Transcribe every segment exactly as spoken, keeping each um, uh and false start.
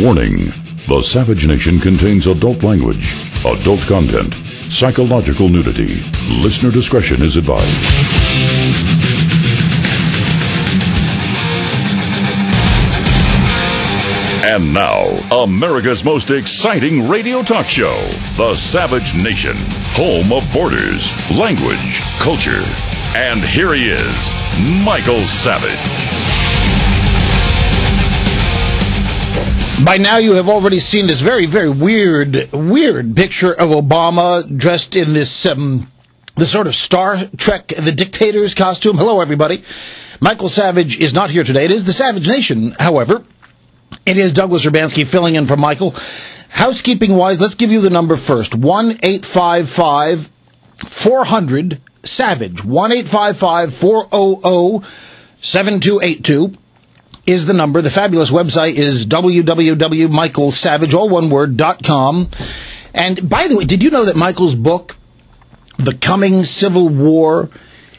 Warning: the Savage Nation contains adult language, adult content, psychological nudity. Listener discretion is advised. And now, America's most exciting radio talk show, The Savage Nation, home of borders, language, culture. And here he is, Michael Savage. By now you have already seen this very, very weird, weird picture of Obama dressed in this, um, this sort of Star Trek, the Dictator's costume. Hello, everybody. Michael Savage is not here today. It is The Savage Nation, however. It is Douglas Urbanski filling in for Michael. Housekeeping-wise, let's give you the number first. one eight five five four hundred SAVAGE. one eight five five four hundred seven two eight two is the number. The fabulous website is w w w dot michael savage, all one word, dot com. And by the way, did you know that Michael's book, The Coming Civil War,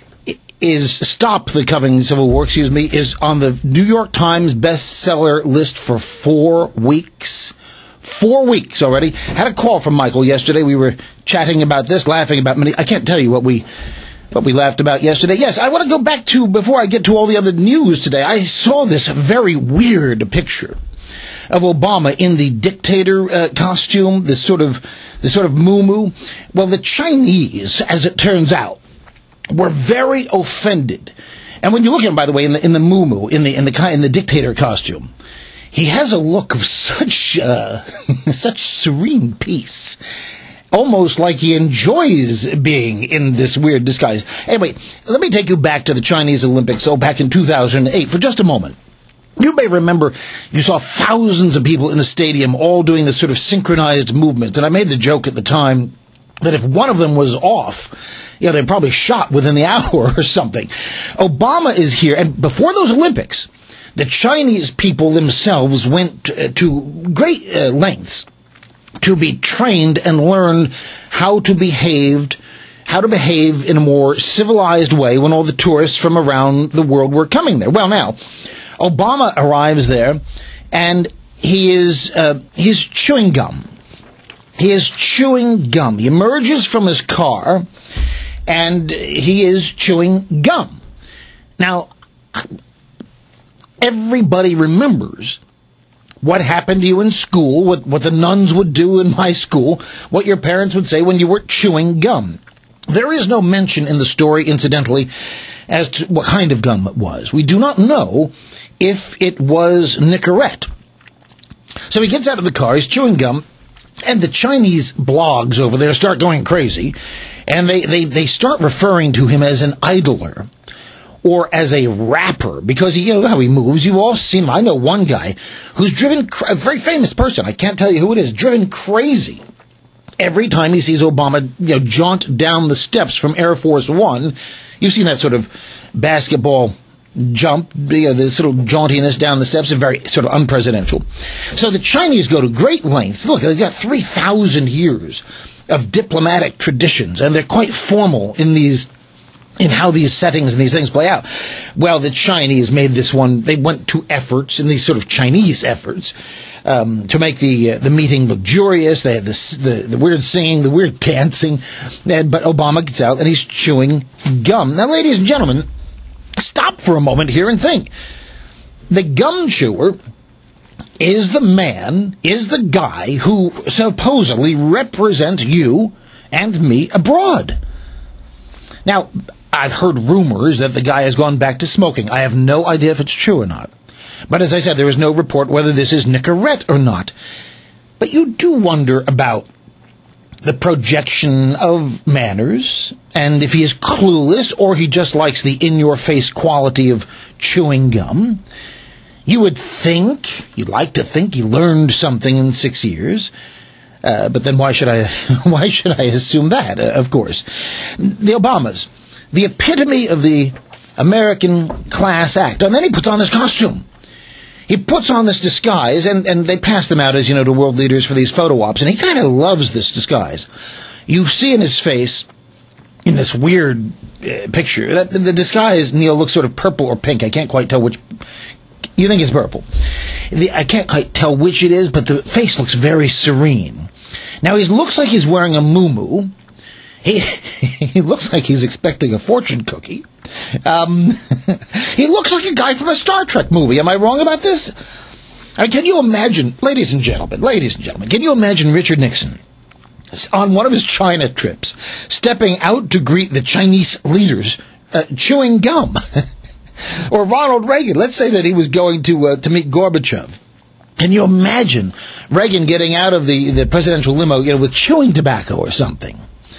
is Stop the Coming Civil War, excuse me, is on the New York Times bestseller list for four weeks. Four weeks already. Had a call from Michael yesterday. We were chatting about this, laughing about many. I can't tell you what we what we laughed about yesterday. Yes, I want to go back to, before I get to all the other news today, I saw this very weird picture of Obama in the dictator uh, costume, this sort of this sort of muumuu. Well, the Chinese, as it turns out, were very offended. And when you look at him, by the way, in the in the muumuu, in the in the in the dictator costume, he has a look of such uh, such serene peace, almost like he enjoys being in this weird disguise. Anyway, let me take you back to the Chinese Olympics, oh, back in two thousand eight, for just a moment. You may remember you saw thousands of people in the stadium all doing this sort of synchronized movements, and I made the joke at the time that if one of them was off, you know, they probably shot within the hour or something. Obama is here, and before those Olympics, the Chinese people themselves went uh, to great uh, lengths to be trained and learn how to behave, how to behave in a more civilized way when all the tourists from around the world were coming there. Well, now, Obama arrives there, and he is uh, he's chewing gum. He is chewing gum. He emerges from his car, and he is chewing gum. Now, everybody remembers what happened to you in school, what, what the nuns would do in my school, what your parents would say when you were chewing gum. There is no mention in the story, incidentally, as to what kind of gum it was. We do not know if it was Nicorette. So he gets out of the car, he's chewing gum, and the Chinese blogs over there start going crazy, and they, they, they start referring to him as an idler or as a rapper, because he, you know how he moves. You've all seen him. I know one guy who's driven, a very famous person, I can't tell you who it is, driven crazy every time he sees Obama, you know, jaunt down the steps from Air Force One. You've seen that sort of basketball jump, you know, the sort of jauntiness down the steps, is very sort of unpresidential. So the Chinese go to great lengths. Look, they've got three thousand years of diplomatic traditions, and they're quite formal in these, in how these settings and these things play out. Well, the Chinese made this one, they went to efforts, in these sort of Chinese efforts, um, to make the uh, the meeting luxurious. They had the, the, the weird singing, the weird dancing, and, but Obama gets out and he's chewing gum. Now, ladies and gentlemen, stop for a moment here and think. The gum chewer is the man, is the guy who supposedly represents you and me abroad. Now, I've heard rumors that the guy has gone back to smoking. I have no idea if it's true or not. But as I said, there is no report whether this is Nicorette or not. But you do wonder about the projection of manners, and if he is clueless or he just likes the in-your-face quality of chewing gum. You would think, you'd like to think he learned something in six years. Uh, but then why should I why should I assume that, uh, of course? The Obamas, the epitome of the American class act. And then he puts on this costume. He puts on this disguise, and, and they pass them out as, you know, to world leaders for these photo ops, and he kind of loves this disguise. You see in his face, in this weird uh, picture, that the disguise, Neil, looks sort of purple or pink. I can't quite tell which You think it's purple. The, I can't quite tell which it is, but the face looks very serene. Now, he looks like he's wearing a muumuu. He, he looks like he's expecting a fortune cookie. Um, he looks like a guy from a Star Trek movie. Am I wrong about this? I mean, can you imagine, ladies and gentlemen, ladies and gentlemen, can you imagine Richard Nixon on one of his China trips stepping out to greet the Chinese leaders uh, chewing gum? Or Ronald Reagan, let's say that he was going to uh, to meet Gorbachev. Can you imagine Reagan getting out of the, the presidential limo, you know, with chewing tobacco or something?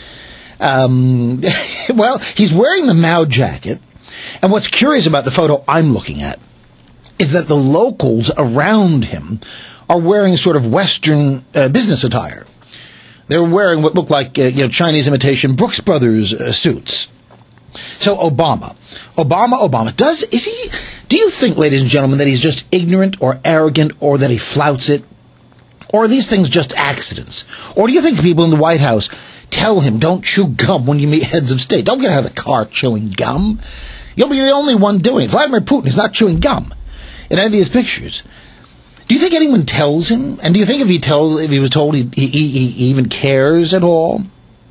Um, well, he's wearing the Mao jacket, and what's curious about the photo I'm looking at is that the locals around him are wearing sort of Western uh, business attire. They're wearing what look like uh, you know Chinese imitation Brooks Brothers uh, suits. So Obama, Obama, Obama, does is he? Do you think, ladies and gentlemen, that he's just ignorant or arrogant, or that he flouts it, or are these things just accidents? Or do you think people in the White House tell him, don't chew gum when you meet heads of state? Don't get out of the car chewing gum. You'll be the only one doing it. Vladimir Putin is not chewing gum in any of these pictures. Do you think anyone tells him? And do you think if he tells, if he was told, he, he, he even cares at all?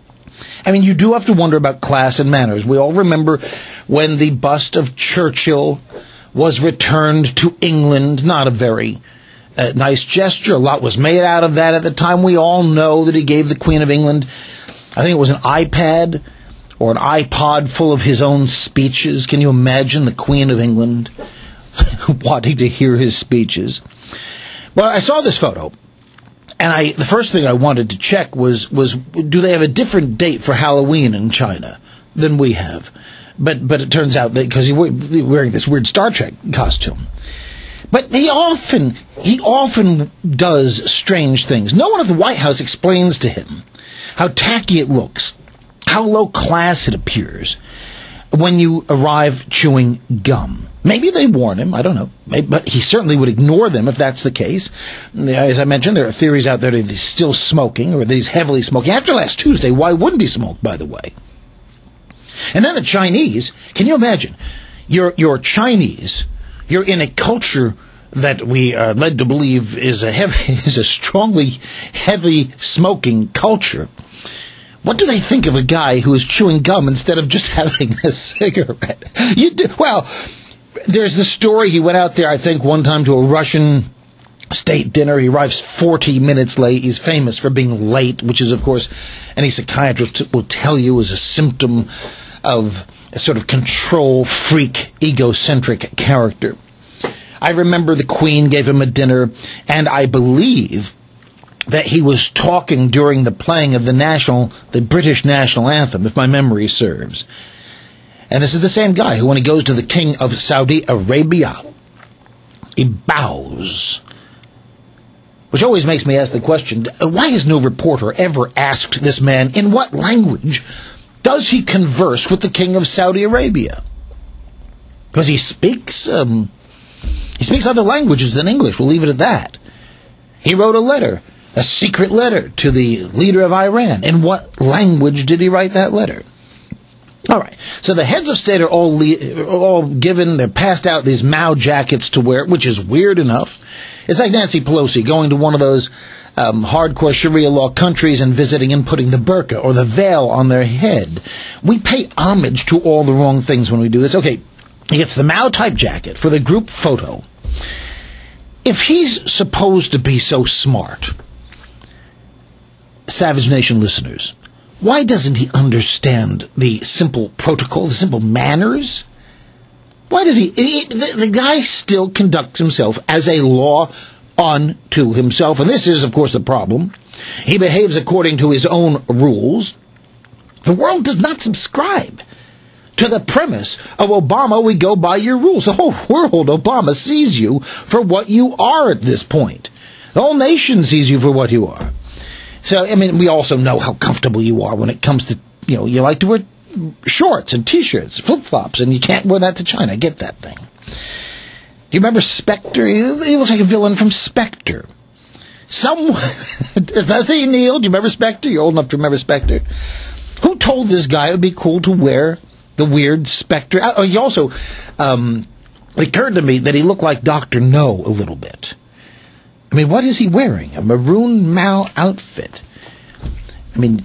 I mean, you do have to wonder about class and manners. We all remember when the bust of Churchill was returned to England. Not a very uh, nice gesture. A lot was made out of that at the time. We all know that he gave the Queen of England, I think it was an iPad or an iPod full of his own speeches. Can you imagine the Queen of England wanting to hear his speeches? Well, I saw this photo, and I the first thing I wanted to check was, was do they have a different date for Halloween in China than we have? But but it turns out that because he's wearing this weird Star Trek costume. But he often he often does strange things. No one at the White House explains to him how tacky it looks, how low class it appears when you arrive chewing gum. Maybe they warn him, I don't know. Maybe, but he certainly would ignore them if that's the case. As I mentioned, there are theories out there that he's still smoking or that he's heavily smoking. After last Tuesday, why wouldn't he smoke, by the way? And then the Chinese, can you imagine? You're, you're Chinese, you're in a culture that we are led to believe is a heavy, is a strongly heavy smoking culture. What do they think of a guy who is chewing gum instead of just having a cigarette? You do, well, there's the story. He went out there, I think, one time to a Russian state dinner. He arrives forty minutes late. He's famous for being late, which is, of course, any psychiatrist will tell you is a symptom of a sort of control freak, egocentric character. I remember the Queen gave him a dinner, and I believe that he was talking during the playing of the national, the British national anthem, if my memory serves. And this is the same guy who, when he goes to the king of Saudi Arabia, he bows. Which always makes me ask the question, why has no reporter ever asked this man in what language does he converse with the king of Saudi Arabia? Because he speaks, um, he speaks other languages than English. We'll leave it at that. He wrote a letter, a secret letter to the leader of Iran. In what language did he write that letter? All right, so the heads of state are all le- all given, they're passed out these Mao jackets to wear, which is weird enough. It's like Nancy Pelosi going to one of those um, hardcore Sharia law countries and visiting and putting the burqa or the veil on their head. We pay homage to all the wrong things when we do this. Okay, he gets the Mao type jacket for the group photo. If he's supposed to be so smart, Savage Nation listeners, why doesn't he understand the simple protocol, the simple manners? Why does he? he the, the guy still conducts himself as a law unto himself, and this is, of course, the problem. He behaves according to his own rules. The world does not subscribe to the premise of Obama, we go by your rules. The whole world, Obama, sees you for what you are at this point. The whole nation sees you for what you are. So, I mean, we also know how comfortable you are when it comes to, you know, you like to wear shorts and T-shirts, flip-flops, and you can't wear that to China. I get that thing. Do you remember Spectre? He, he looks like a villain from Spectre. Some, does he, Neil? Do you remember Spectre? You're old enough to remember Spectre. Who told this guy it would be cool to wear the weird Spectre? Oh, he also, um, it occurred to me that he looked like Doctor No a little bit. I mean, what is he wearing? A maroon Mao outfit. I mean,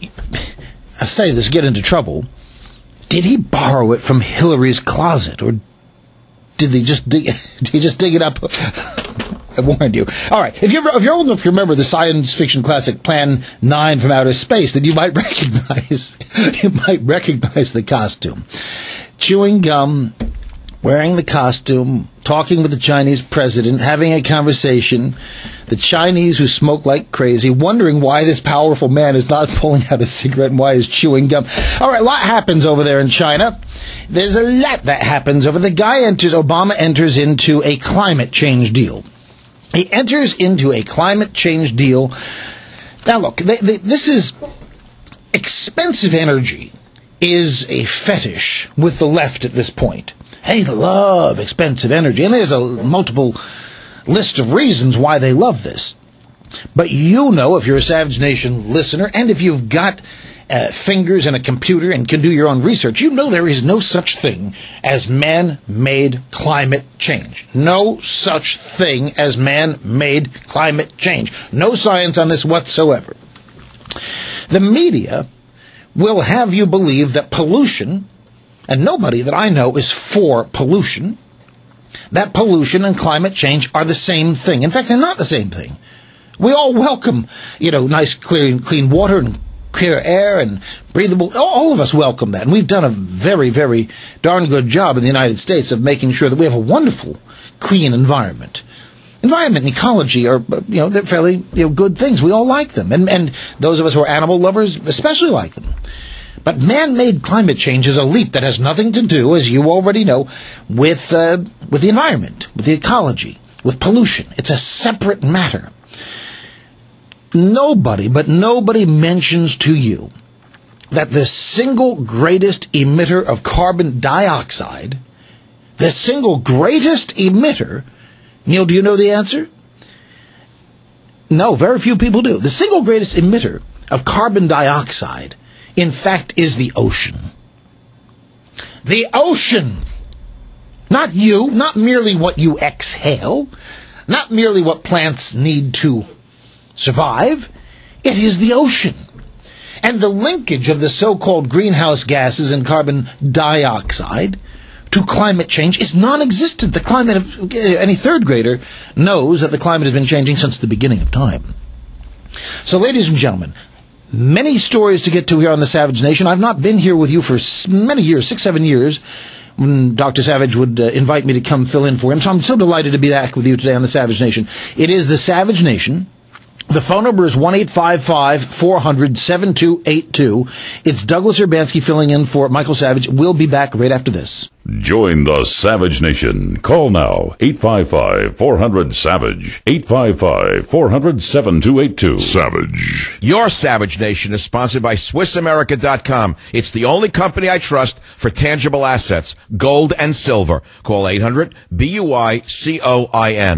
I say this, get into trouble. Did he borrow it from Hillary's closet, or did they just dig? Did he just dig it up? I warned you. All right, if you're if you're old enough to remember the science fiction classic Plan nine from Outer Space, then you might recognize you might recognize the costume. Chewing gum, wearing the costume, talking with the Chinese president, having a conversation, the Chinese who smoke like crazy, wondering why this powerful man is not pulling out a cigarette and why he's chewing gum. All right, a lot happens over there in China. There's a lot that happens over. The guy enters, Obama enters into a climate change deal. He enters into a climate change deal. Now, look, they, they, this is expensive energy is a fetish with the left at this point. They love expensive energy, and there's a multiple list of reasons why they love this. But you know, if you're a Savage Nation listener, and if you've got uh, fingers and a computer and can do your own research, you know there is no such thing as man-made climate change. No such thing as man-made climate change. No science on this whatsoever. The media will have you believe that pollution, and nobody that I know is for pollution, that pollution and climate change are the same thing. In fact, they're not the same thing. We all welcome, you know, nice, clear, clean water and clear air and breathable. All of us welcome that. And we've done a very, very darn good job in the United States of making sure that we have a wonderful, clean environment. Environment and ecology are, you know, they're fairly, you know, good things. We all like them. And, and those of us who are animal lovers especially like them. But man-made climate change is a leap that has nothing to do, as you already know, with uh, with the environment, with the ecology, with pollution. It's a separate matter. Nobody, but nobody mentions to you that the single greatest emitter of carbon dioxide, the single greatest emitter, Neil, do you know the answer? No, very few people do. The single greatest emitter of carbon dioxide, in fact, is the ocean. The ocean! Not you, not merely what you exhale, not merely what plants need to survive. It is the ocean. And the linkage of the so-called greenhouse gases and carbon dioxide to climate change is non-existent. The climate of any third grader knows that the climate has been changing since the beginning of time. So, ladies and gentlemen, many stories to get to here on the Savage Nation. I've not been here with you for many years, six, seven years, when Doctor Savage would uh, invite me to come fill in for him. So I'm so delighted to be back with you today on the Savage Nation. It is the Savage Nation. The phone number is one eight five five, four hundred, seven two eight two. It's Douglas Urbanski filling in for Michael Savage. We'll be back right after this. Join the Savage Nation. Call now, eight five five, four hundred, SAVAGE, eight five five, four hundred, seven two eight two. Savage. Your Savage Nation is sponsored by Swiss America dot com. It's the only company I trust for tangible assets, gold and silver. Call eight hundred, B U I C O I N.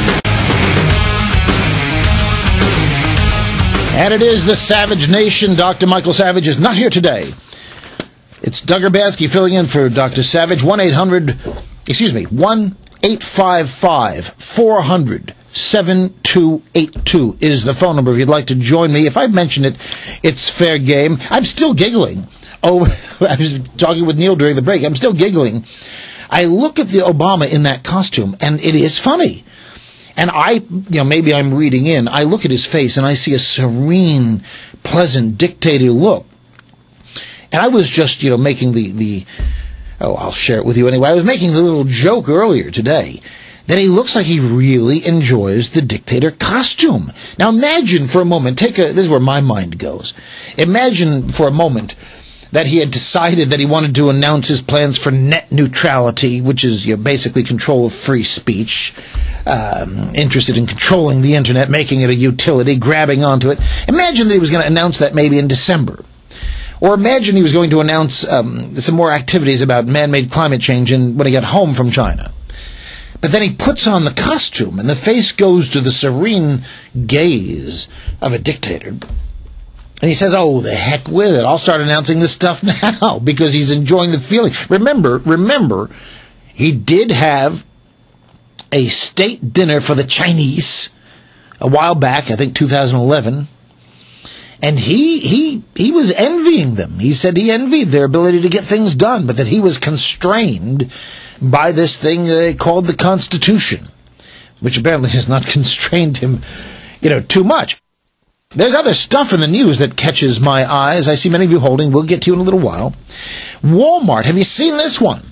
And it is the Savage Nation. Doctor Michael Savage is not here today. It's Doug Urbanski filling in for Doctor Savage. one eight hundred, excuse me, one eight five five, four hundred, seven two eight two is the phone number if you'd like to join me. If I mention it, it's fair game. I'm still giggling. Oh, I was talking with Neil during the break. I'm still giggling. I look at the Obama in that costume, and it is funny. And I, you know, maybe I'm reading in. I look at his face and I see a serene, pleasant dictator look. And I was just, you know, making the, the, oh, I'll share it with you anyway. I was making the little joke earlier today that he looks like he really enjoys the dictator costume. Now imagine for a moment, take a, this is where my mind goes. Imagine for a moment that he had decided that he wanted to announce his plans for net neutrality, which is, you know, basically control of free speech, um, interested in controlling the internet, making it a utility, grabbing onto it. Imagine that he was going to announce that maybe in December. Or imagine he was going to announce um, some more activities about man-made climate change in, when he got home from China. But then he puts on the costume, and the face goes to the serene gaze of a dictator. And he says, oh, the heck with it. I'll start announcing this stuff now, because he's enjoying the feeling. Remember, remember, He did have a state dinner for the Chinese a while back, I think two thousand eleven, and he he he was envying them. He said he envied their ability to get things done, but that he was constrained by this thing uh, called the Constitution, which apparently has not constrained him, you know, too much. There's other stuff in the news that catches my eyes. I see many of you holding. We'll get to you in a little while. Walmart. Have you seen this one?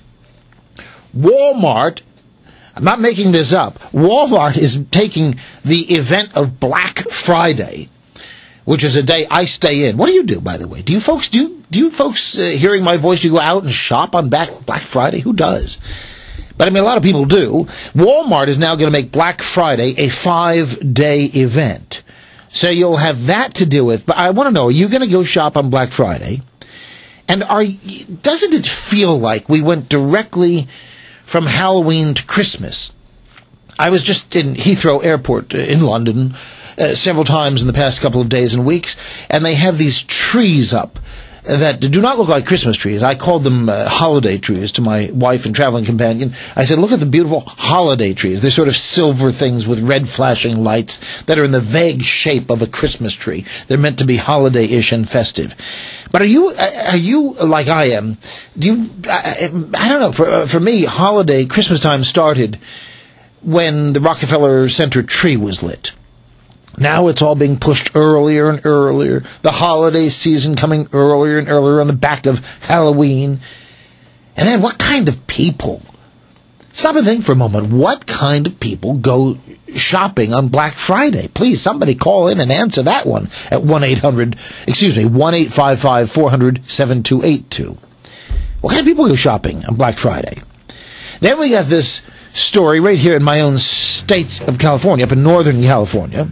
Walmart, I'm not making this up, Walmart is taking the event of Black Friday, which is a day I stay in. What do you do, by the way? Do you folks, do you, do you folks, uh, hearing my voice, do you go out and shop on Black Friday? Who does? But, I mean, a lot of people do. Walmart is now going to make Black Friday a five-day event. So you'll have that to deal with. But I want to know, are you going to go shop on Black Friday? And are doesn't it feel like we went directly from Halloween to Christmas? I was just in Heathrow Airport in London uh, several times in the past couple of days and weeks, and they have these trees up that do not look like Christmas trees. I called them uh, holiday trees to my wife and traveling companion. I said, look at the beautiful holiday trees. They're sort of silver things with red flashing lights that are in the vague shape of a Christmas tree. They're meant to be holiday-ish and festive. But are you, are you like I am? Do you, I, I don't know, for, for me, holiday, Christmas time started when the Rockefeller Center tree was lit. Now it's all being pushed earlier and earlier. The holiday season coming earlier and earlier on the back of Halloween. And then what kind of people? Stop and think for a moment. What kind of people go shopping on Black Friday? Please, somebody call in and answer that one at one eight hundred, excuse me, one eight five five, four hundred, seven two eight two. What kind of people go shopping on Black Friday? Then we got this story right here in my own state of California, up in Northern California.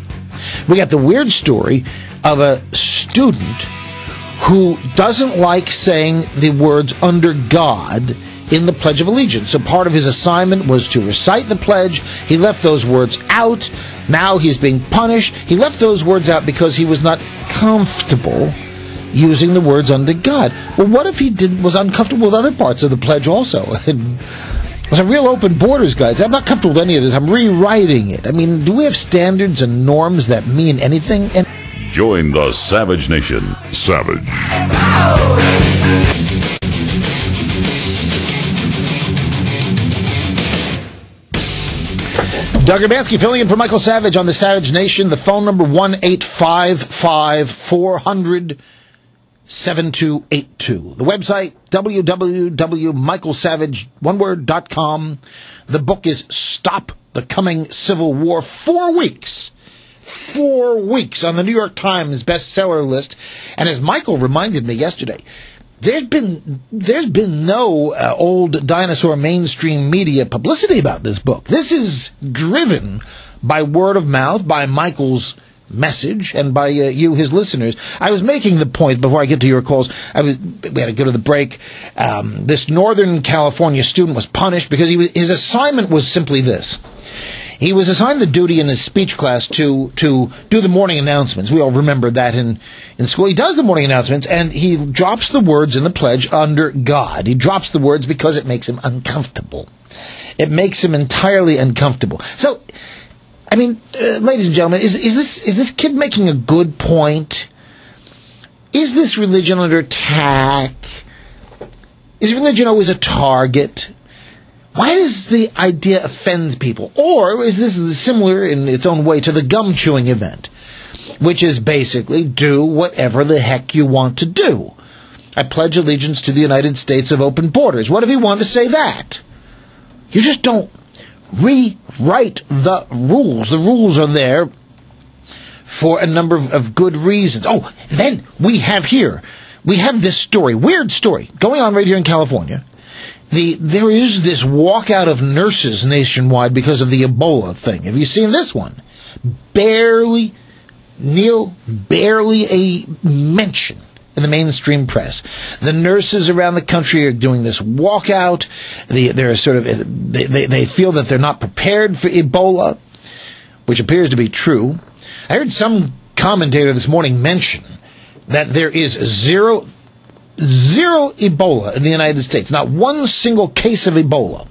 We got the weird story of a student who doesn't like saying the words "under God" in the Pledge of Allegiance. So part of his assignment was to recite the pledge. He left those words out. Now he's being punished. He left those words out because he was not comfortable using the words "under God." Well, what if he did, was uncomfortable with other parts of the pledge also? It's a real open borders, guys. I'm not comfortable with any of this. I'm rewriting it. I mean, do we have standards and norms that mean anything? And join the Savage Nation. Savage. Doug Urbanski filling in for Michael Savage on the Savage Nation. The phone number one eight five five, four hundred, seven two eight two. The website, w w w dot michael savage one word dot com. The book is Stop the Coming Civil War. Four weeks. Four weeks on the New York Times bestseller list. And as Michael reminded me yesterday, there's been there's been no uh, old dinosaur mainstream media publicity about this book. This is driven by word of mouth, by Michael's message, and by uh, you, his listeners. I was making the point before I get to your calls. I was we had to go to the break. Um, this Northern California student was punished because he was, his assignment was simply this. He was assigned the duty in his speech class to to do the morning announcements. We all remember that in, in school. He does the morning announcements, and he drops the words in the pledge "under God." He drops the words because it makes him uncomfortable. It makes him entirely uncomfortable. So, I mean, uh, ladies and gentlemen, is is this is this kid making a good point? Is this religion under attack? Is religion always a target? Why does the idea offend people? Or is this similar in its own way to the gum-chewing event, which is basically do whatever the heck you want to do? I pledge allegiance to the United States of open borders. What if he wanted to say that? You just don't rewrite the rules. The rules are there for a number of, of good reasons. Oh, then we have here, we have this story, weird story, going on right here in California. The, there is this walkout of nurses nationwide because of the Ebola thing. Have you seen this one? Barely, Neil, barely a mention in the mainstream press. The nurses around the country are doing this walkout. The, they're sort of, they, they, they feel that they're not prepared for Ebola, which appears to be true. I heard some commentator this morning mention that there is zero zero Ebola in the United States, not one single case of Ebola,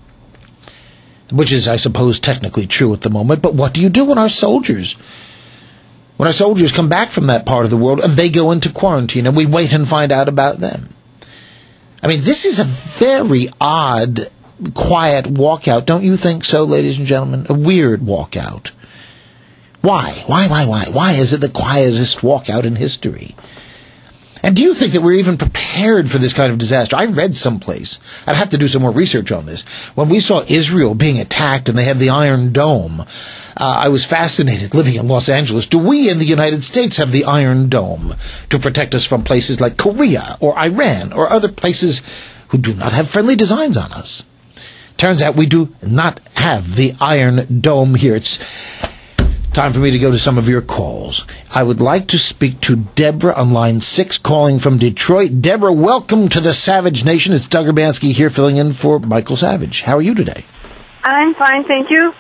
which is, I suppose, technically true at the moment. But what do you do when our soldiers, when our soldiers come back from that part of the world and they go into quarantine and we wait and find out about them? I mean, this is a very odd, quiet walkout. Don't you think so, ladies and gentlemen? A weird walkout. Why? Why, why, why? Why is it the quietest walkout in history? And do you think that we're even prepared for this kind of disaster? I read someplace, I'd have to do some more research on this, when we saw Israel being attacked and they had the Iron Dome, uh, I was fascinated living in Los Angeles. Do we in the United States have the Iron Dome to protect us from places like Korea or Iran or other places who do not have friendly designs on us? Turns out we do not have the Iron Dome here. It's time for me to go to some of your calls. I would like to speak to Deborah on line six, calling from Detroit. Deborah, welcome to the Savage Nation. It's Doug Urbanski here, filling in for Michael Savage. How are you today? I'm fine, thank you.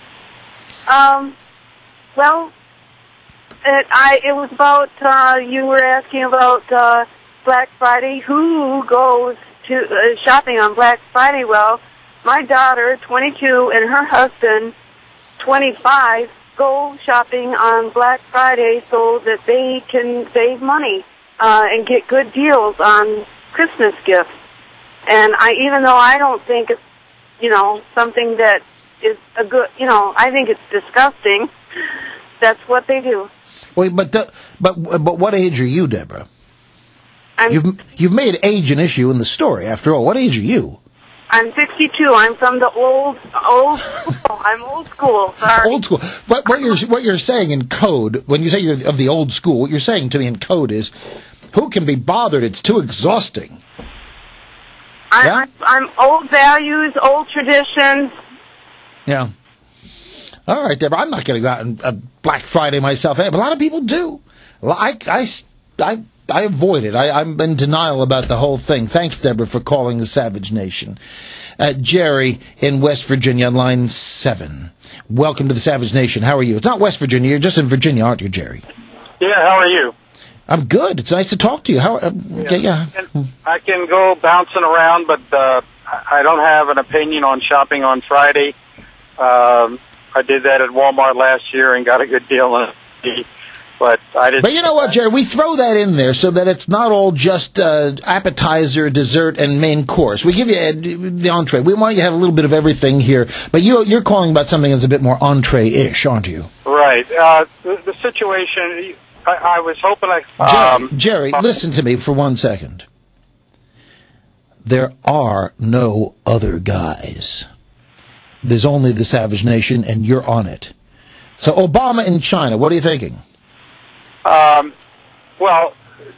Um, well, it, I, it was about, uh, you were asking about uh, Black Friday. Who goes to uh, shopping on Black Friday? Well, my daughter, twenty-two, and her husband, twenty-five, go shopping on Black Friday so that they can save money uh, and get good deals on Christmas gifts. And I, even though I don't think it's, you know, something that is a good, you know, I think it's disgusting, that's what they do. Wait, but the, but but what age are you, Deborah? I'm, you've you've made age an issue in the story. After all, what age are you? I'm sixty-two. I'm from the old, old school. I'm old school. Sorry. Old school. But what you're what you're saying in code, when you say you're of the old school, what you're saying to me in code is, who can be bothered? It's too exhausting. I'm, Yeah? I'm, I'm old values, old traditions. Yeah. All right, Deborah. I'm not going to go out on uh, Black Friday myself, but a lot of people do. I, I, I, I avoid it. I, I'm in denial about the whole thing. Thanks, Deborah, for calling the Savage Nation. Uh, Jerry in West Virginia, line seven. Welcome to the Savage Nation. How are you? It's not West Virginia. You're just in Virginia, aren't you, Jerry? Yeah, how are you? I'm good. It's nice to talk to you. How? Uh, yeah. yeah. I can, I can go bouncing around, but uh, I don't have an opinion on shopping on Friday. Um, I did that at Walmart last year and got a good deal on it. But I didn't. But you know what, Jerry? We throw that in there so that it's not all just uh, appetizer, dessert, and main course. We give you uh, the entree. We want you to have a little bit of everything here. But you, you're calling about something that's a bit more entree-ish, aren't you? Right. Uh, the, the situation, I, I was hoping I... Um, Jerry, Jerry, listen to me for one second. There are no other guys. There's only the Savage Nation, and you're on it. So Obama in China, what are you thinking? Um, well,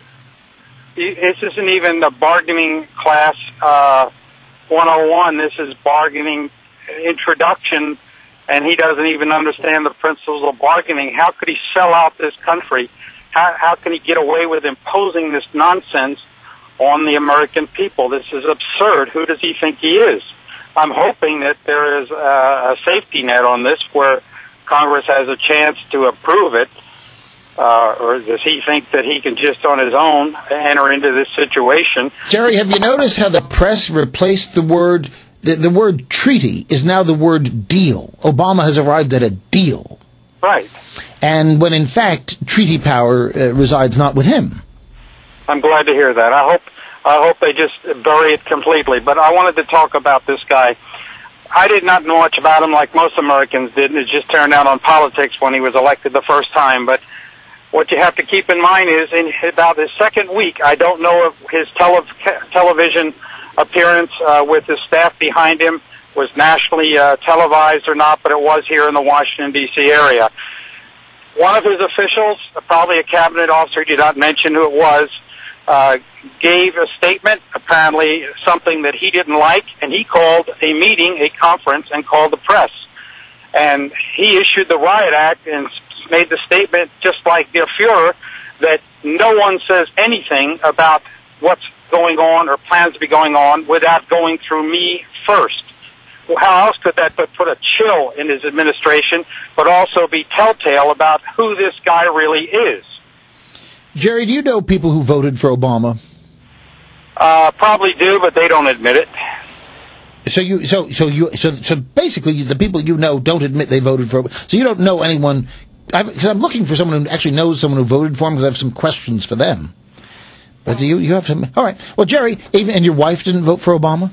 this isn't even the bargaining class uh, one oh one. This is bargaining introduction, and he doesn't even understand the principles of bargaining. How could he sell out this country? How, how can he get away with imposing this nonsense on the American people? This is absurd. Who does he think he is? I'm hoping that there is a, a safety net on this where Congress has a chance to approve it. Uh, or does he think that he can just on his own enter into this situation? Jerry, have you noticed how the press replaced the word, the, the word treaty is now the word deal? Obama has arrived at a deal. Right. And when in fact treaty power uh, resides not with him. I'm glad to hear that. I hope, I hope they just bury it completely. But I wanted to talk about this guy. I did not know much about him like most Americans did, and it just turned out on politics when he was elected the first time. But what you have to keep in mind is in about his second week, I don't know if his tele- television appearance uh, with his staff behind him was nationally uh, televised or not, but it was here in the Washington, D C area. One of his officials, probably a cabinet officer, he did not mention who it was, uh, gave a statement, apparently something that he didn't like, and he called a meeting, a conference, and called the press. And he issued the Riot Act and made the statement, just like Der Fuhrer, that no one says anything about what's going on or plans to be going on without going through me first. Well, how else could that but put a chill in his administration, but also be telltale about who this guy really is? Jerry, do you know people who voted for Obama? Uh, probably do, but they don't admit it. So you, so so you, so so basically, the people you know don't admit they voted for. So you don't know anyone. Because I'm looking for someone who actually knows someone who voted for him, because I have some questions for them. But you you have some. All right. Well, Jerry, even and your wife didn't vote for Obama?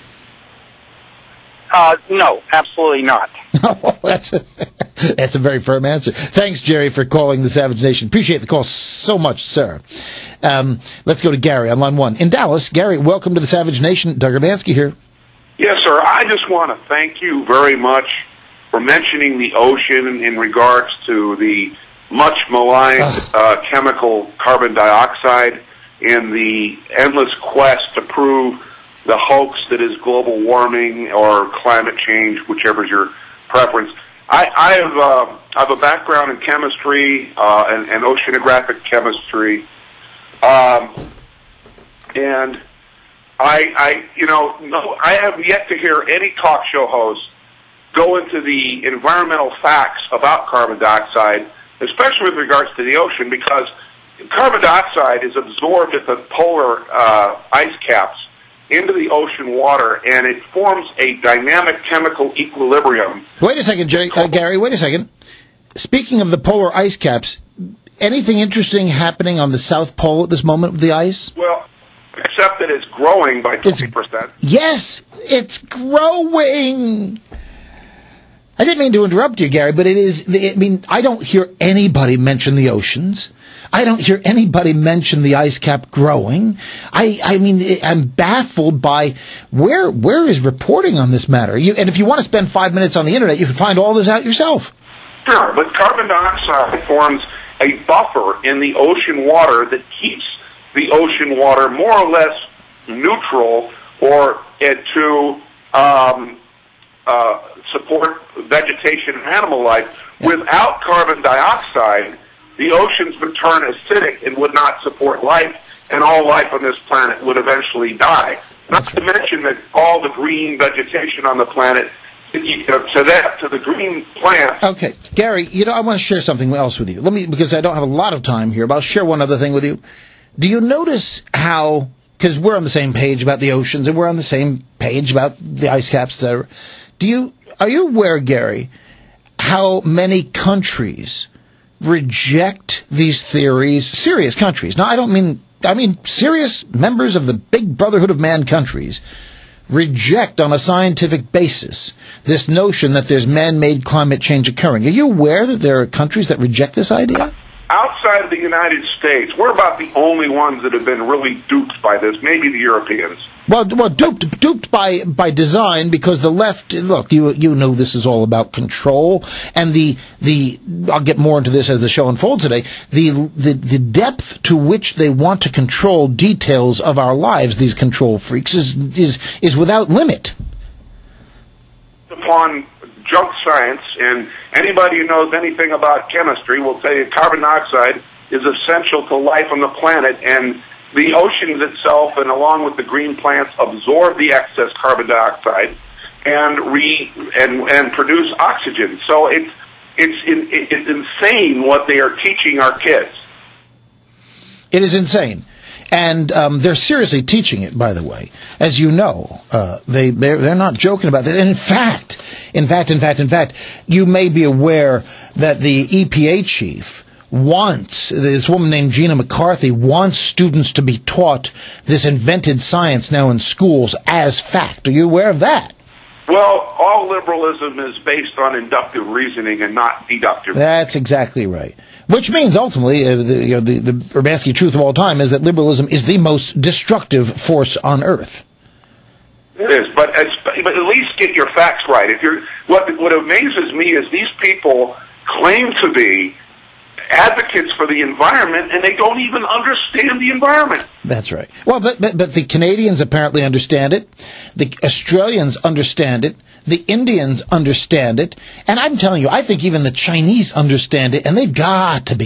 Uh, no, absolutely not. Oh, that's a, that's a very firm answer. Thanks, Jerry, for calling the Savage Nation. Appreciate the call so much, sir. Um, let's go to Gary on line one in Dallas. Gary, welcome to the Savage Nation. Doug Urbanski here. Yes, sir. I just want to thank you very much for mentioning the ocean in regards to the much maligned uh, chemical carbon dioxide and the endless quest to prove the hoax that is global warming or climate change, whichever is your preference. I, I have uh, I have a background in chemistry uh, and, and oceanographic chemistry, um, and I, I you know no, I have yet to hear any talk show host go into the environmental facts about carbon dioxide, especially with regards to the ocean, because carbon dioxide is absorbed at the polar uh, ice caps into the ocean water, and it forms a dynamic chemical equilibrium. Wait a second, Jerry, uh, Gary, wait a second. Speaking of the polar ice caps, anything interesting happening on the South Pole at this moment with the ice? Well, except that it's growing by twenty percent. It's, yes, it's growing. I didn't mean to interrupt you, Gary, but it is, I mean, I don't hear anybody mention the oceans. I don't hear anybody mention the ice cap growing. I, I mean, I'm baffled by where, where is reporting on this matter? You, and if you want to spend five minutes on the internet, you can find all this out yourself. Sure, but carbon dioxide forms a buffer in the ocean water that keeps the ocean water more or less neutral or uh, to um, uh, support vegetation and animal life. Yeah. Without carbon dioxide, the oceans would turn acidic and would not support life, and all life on this planet would eventually die. Not to mention that all the green vegetation on the planet, to that, to the green plants. Okay, Gary, you know, I want to share something else with you. Let me, because I don't have a lot of time here, but I'll share one other thing with you. Do you notice how, because we're on the same page about the oceans, and we're on the same page about the ice caps, et cetera. Do you, are you aware, Gary, how many countries reject these theories, serious countries? Now, I don't mean, I mean serious members of the big brotherhood of man countries reject on a scientific basis this notion that there's man-made climate change occurring. Are you aware that there are countries that reject this idea? Outside of the United States, we're about the only ones that have been really duped by this, maybe the Europeans. Well, well, duped, duped by by design, because the left. Look, you you know this is all about control, and the the. I'll get more into this as the show unfolds today. The the the depth to which they want to control details of our lives, these control freaks, is is is without limit. Upon junk science, and anybody who knows anything about chemistry will tell you carbon dioxide is essential to life on the planet, and the oceans itself, and along with the green plants, absorb the excess carbon dioxide and re and and produce oxygen. So it's it's it's insane what they are teaching our kids. It is insane. And um, they're seriously teaching it, by the way. As you know, uh, they, they're, they're not joking about that. And in fact, in fact, in fact, in fact, you may be aware that the E P A chief wants, this woman named Gina McCarthy, wants students to be taught this invented science now in schools as fact. Are you aware of that? Well, all liberalism is based on inductive reasoning and not deductive. That's exactly right. Which means, ultimately, uh, the, you know, the, the Urbanski truth of all time is that liberalism is the most destructive force on earth. It is, but, as, but at least get your facts right. If you're, what, what amazes me is these people claim to be advocates for the environment, and they don't even understand the environment. That's right. Well, but, but, but the Canadians apparently understand it. The Australians understand it. The Indians understand it. And I'm telling you, I think even the Chinese understand it, and they've got to be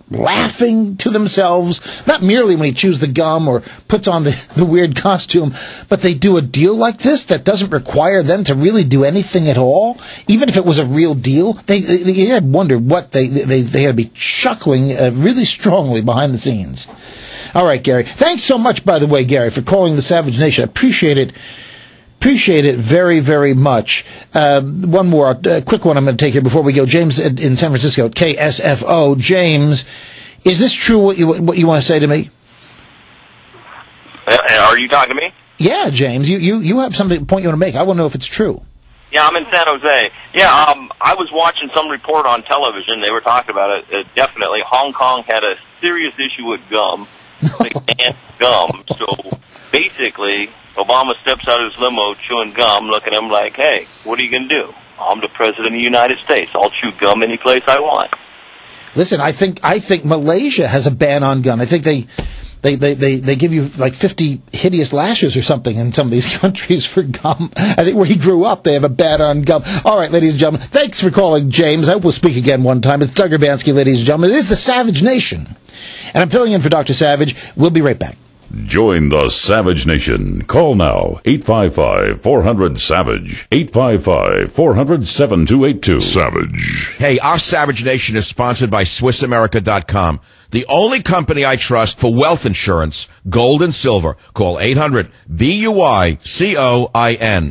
laughing to themselves, not merely when he chews the gum or puts on the, the weird costume, but they do a deal like this that doesn't require them to really do anything at all, even if it was a real deal. They, they, they had wondered what they, they, they had to be chuckling uh, really strongly behind the scenes. All right, Gary. Thanks so much, by the way, Gary, for calling the Savage Nation. I appreciate it. Appreciate it very, very much. Uh, one more uh, quick one I'm going to take here before we go. James in San Francisco, K S F O. James, is this true what you what you want to say to me? Uh, are you talking to me? Yeah, James. You, you, you have something point you want to make. I want to know if it's true. Yeah, I'm in San Jose. Yeah, um, I was watching some report on television. They were talking about it. Uh, definitely, Hong Kong had a serious issue with gum. They banned gum. So basically, Obama steps out of his limo chewing gum, looking at him like, hey, what are you going to do? I'm the president of the United States. I'll chew gum any place I want. Listen, I think I think Malaysia has a ban on gum. I think they they, they, they, they give you like fifty hideous lashes or something in some of these countries for gum. I think where he grew up, they have a ban on gum. All right, ladies and gentlemen, thanks for calling, James. I hope we'll speak again one time. It's Doug Urbanski, ladies and gentlemen. It is the Savage Nation. And I'm filling in for Doctor Savage. We'll be right back. Join the Savage Nation. Call now, eight five five, four hundred, SAVAGE, eight five five, four hundred, seven two eight two. Savage. Hey, our Savage Nation is sponsored by Swiss America dot com, the only company I trust for wealth insurance, gold and silver. Call eight hundred, B U I C O I N.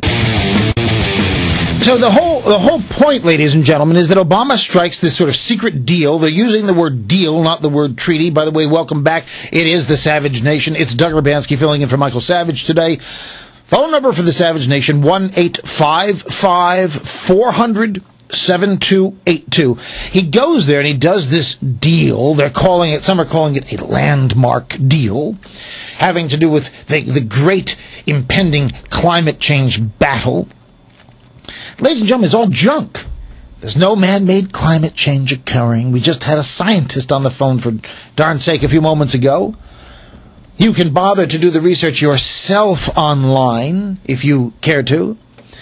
So the whole the whole point, ladies and gentlemen, is that Obama strikes this sort of secret deal. They're using the word deal, not the word treaty. By the way, welcome back. It is the Savage Nation. It's Doug Urbanski filling in for Michael Savage today. Phone number for the Savage Nation, one eight five five, four hundred, seven two eight two. He goes there and he does this deal. They're calling it, some are calling it a landmark deal, having to do with the, the great impending climate change battle. Ladies and gentlemen, it's all junk. There's no man-made climate change occurring. We just had a scientist on the phone, for darn's sake, a few moments ago. You can bother to do the research yourself online, if you care to.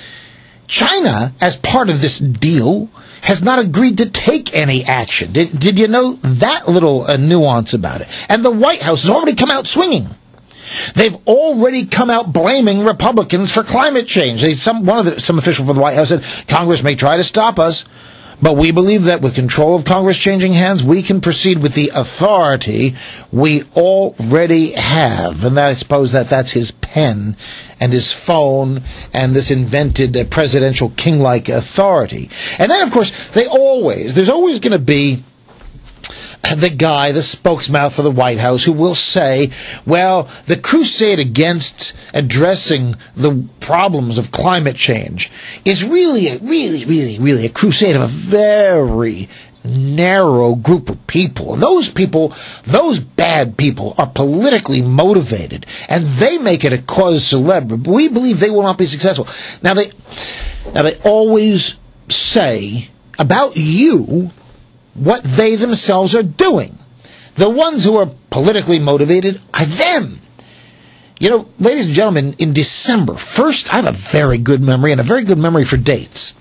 China, as part of this deal, has not agreed to take any action. Did, did you know that little uh, nuance about it? And the White House has already come out swinging. They've already come out blaming Republicans for climate change. They, some, one of the, some official from the White House said, Congress may try to stop us, but we believe that with control of Congress changing hands, we can proceed with the authority we already have. And that, I suppose that that's his pen and his phone and this invented uh, presidential king-like authority. And then, of course, they always, there's always going to be the guy, the spokesmouth for the White House, who will say, well, the crusade against addressing the problems of climate change is really, a, really, really, really a crusade of a very narrow group of people. And those people, those bad people, are politically motivated, and they make it a cause célèbre. We believe they will not be successful. Now, they, now they always say about you what they themselves are doing. The ones who are politically motivated are them. You know, ladies and gentlemen, in December, first, I have a very good memory and a very good memory for dates.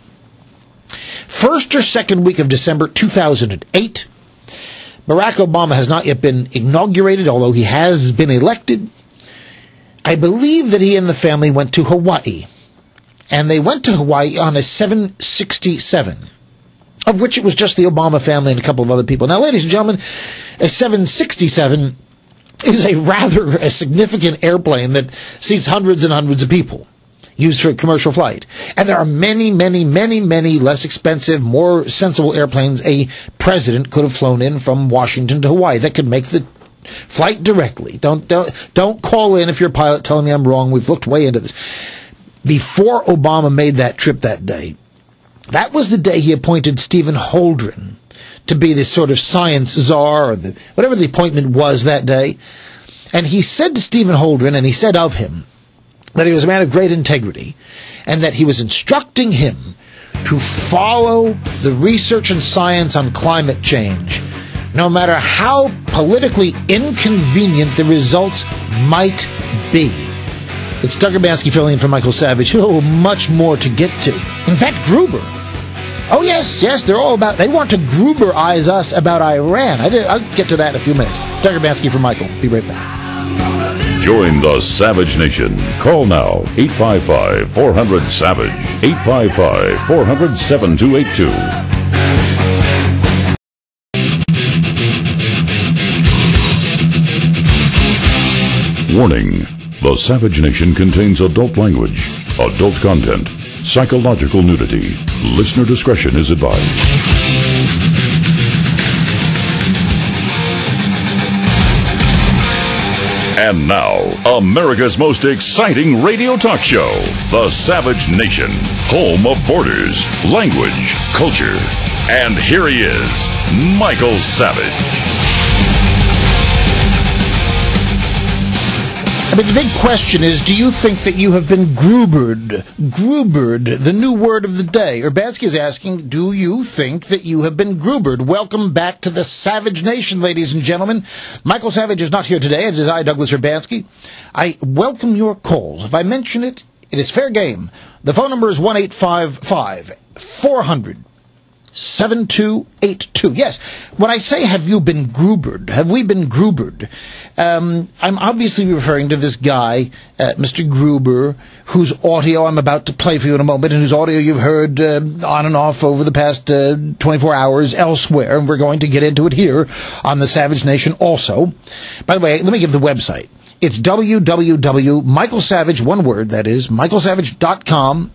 First or second week of December two thousand eight, Barack Obama has not yet been inaugurated, although he has been elected. I believe that he and the family went to Hawaii. And they went to Hawaii on a seven sixty-seven. Of which it was just the Obama family and a couple of other people. Now, ladies and gentlemen, a seven sixty-seven is a rather a significant airplane that seats hundreds and hundreds of people, used for a commercial flight. And there are many, many, many, many less expensive, more sensible airplanes a president could have flown in from Washington to Hawaii that could make the flight directly. Don't, don't, don't call in if you're a pilot telling me I'm wrong. We've looked way into this. Before Obama made that trip that day, that was the day he appointed Stephen Holdren to be this sort of science czar, or the, whatever the appointment was that day. And he said to Stephen Holdren, and he said of him, that he was a man of great integrity, and that he was instructing him to follow the research and science on climate change, no matter how politically inconvenient the results might be. It's Doug Urbanski filling in for Michael Savage. Oh, much more to get to. In fact, Gruber, Oh, yes, yes, they're all about, they want to Gruberize us about Iran. I did, I'll get to that in a few minutes. Doug Urbanski for Michael. Be right back. Join the Savage Nation. Call now, eight five five, four hundred, SAVAGE, eight five five, four hundred, seven two eight two. Warning. The Savage Nation contains adult language, adult content, psychological nudity. Listener discretion is advised. And now, America's most exciting radio talk show, The Savage Nation, home of borders, language, culture. And here he is, Michael Savage. I mean, the big question is, do you think that you have been Grubered? Grubered, the new word of the day. Urbanski is asking, do you think that you have been Grubered? Welcome back to the Savage Nation, ladies and gentlemen. Michael Savage is not here today. It is I, Douglas Urbanski. I welcome your calls. If I mention it, it is fair game. The phone number is one eight five five, four hundred, seven two eight two. Yes, when I say have you been Grubered, have we been Grubered, um, I'm obviously referring to this guy, uh, Mister Gruber, whose audio I'm about to play for you in a moment, and whose audio you've heard uh, on and off over the past uh, twenty-four hours elsewhere, and we're going to get into it here on the Savage Nation also. By the way, let me give the website. It's w w w dot michael savage, one word, that is, michael savage dot com.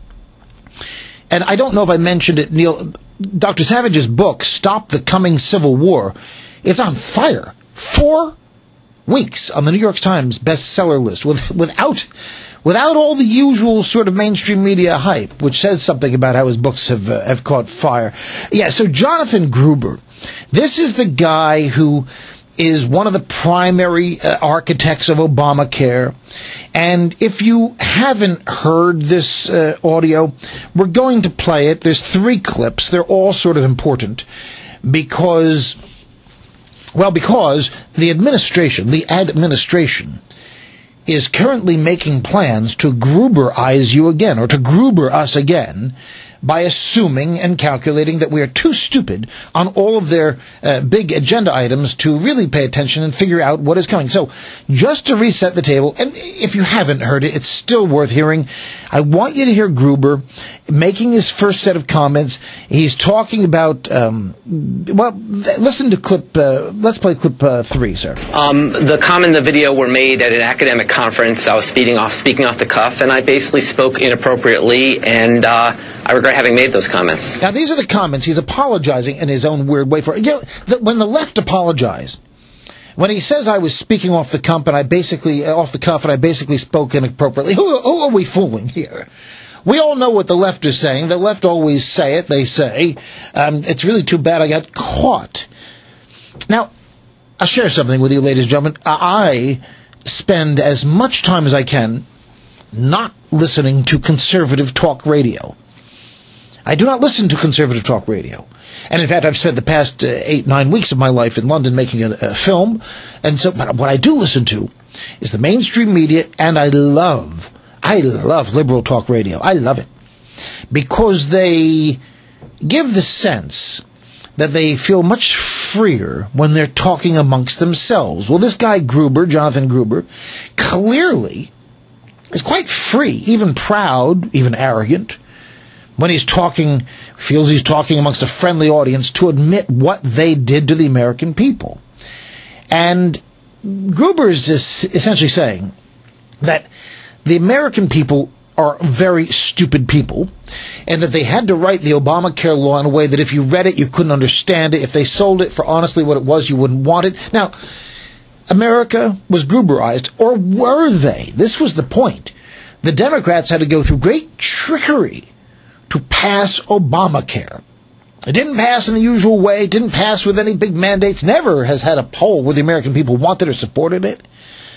And I don't know if I mentioned it, Neil, Doctor Savage's book, Stop the Coming Civil War, it's on fire. Four weeks on the New York Times bestseller list with, without without all the usual sort of mainstream media hype, which says something about how his books have uh, have caught fire. Yeah, so Jonathan Gruber, this is the guy who is one of the primary uh, architects of Obamacare. And if you haven't heard this uh, audio, we're going to play it. There's three clips. They're all sort of important because, well, because the administration, the administration, is currently making plans to Gruberize you again, or to Gruber us again, by assuming and calculating that we are too stupid on all of their uh, big agenda items to really pay attention and figure out what is coming. So, just to reset the table, and if you haven't heard it, it's still worth hearing. I want you to hear Gruber making his first set of comments. He's talking about, um, well, listen to clip, uh, let's play clip uh, three, sir. Um, the comment and the video were made at an academic conference. I was speaking off, speaking off the cuff, and I basically spoke inappropriately, and uh, I regret having made those comments. Now, these are the comments. He's apologizing in his own weird way for it. You know, the, when the left apologize, when he says I was speaking off the cuff and I basically uh, off the cuff and I basically spoke inappropriately, who, who are we fooling here? We all know what the left is saying. The left always say it. They say, um, it's really too bad I got caught. Now, I'll share something with you, ladies and gentlemen. I spend as much time as I can not listening to conservative talk radio. I do not listen to conservative talk radio. And in fact, I've spent the past uh, eight, nine weeks of my life in London making a, a film. And so, but what I do listen to is the mainstream media, and I love, I love liberal talk radio. I love it. Because they give the sense that they feel much freer when they're talking amongst themselves. Well, this guy Gruber, Jonathan Gruber, clearly is quite free, even proud, even arrogant, when he's talking, feels he's talking amongst a friendly audience, to admit what they did to the American people. And Gruber is essentially saying that the American people are very stupid people, and that they had to write the Obamacare law in a way that if you read it, you couldn't understand it. If they sold it for honestly what it was, you wouldn't want it. Now, America was Gruberized, or were they? This was the point. The Democrats had to go through great trickery to pass Obamacare. It didn't pass in the usual way. It didn't pass with any big mandates. Never has had a poll where the American people wanted or supported it.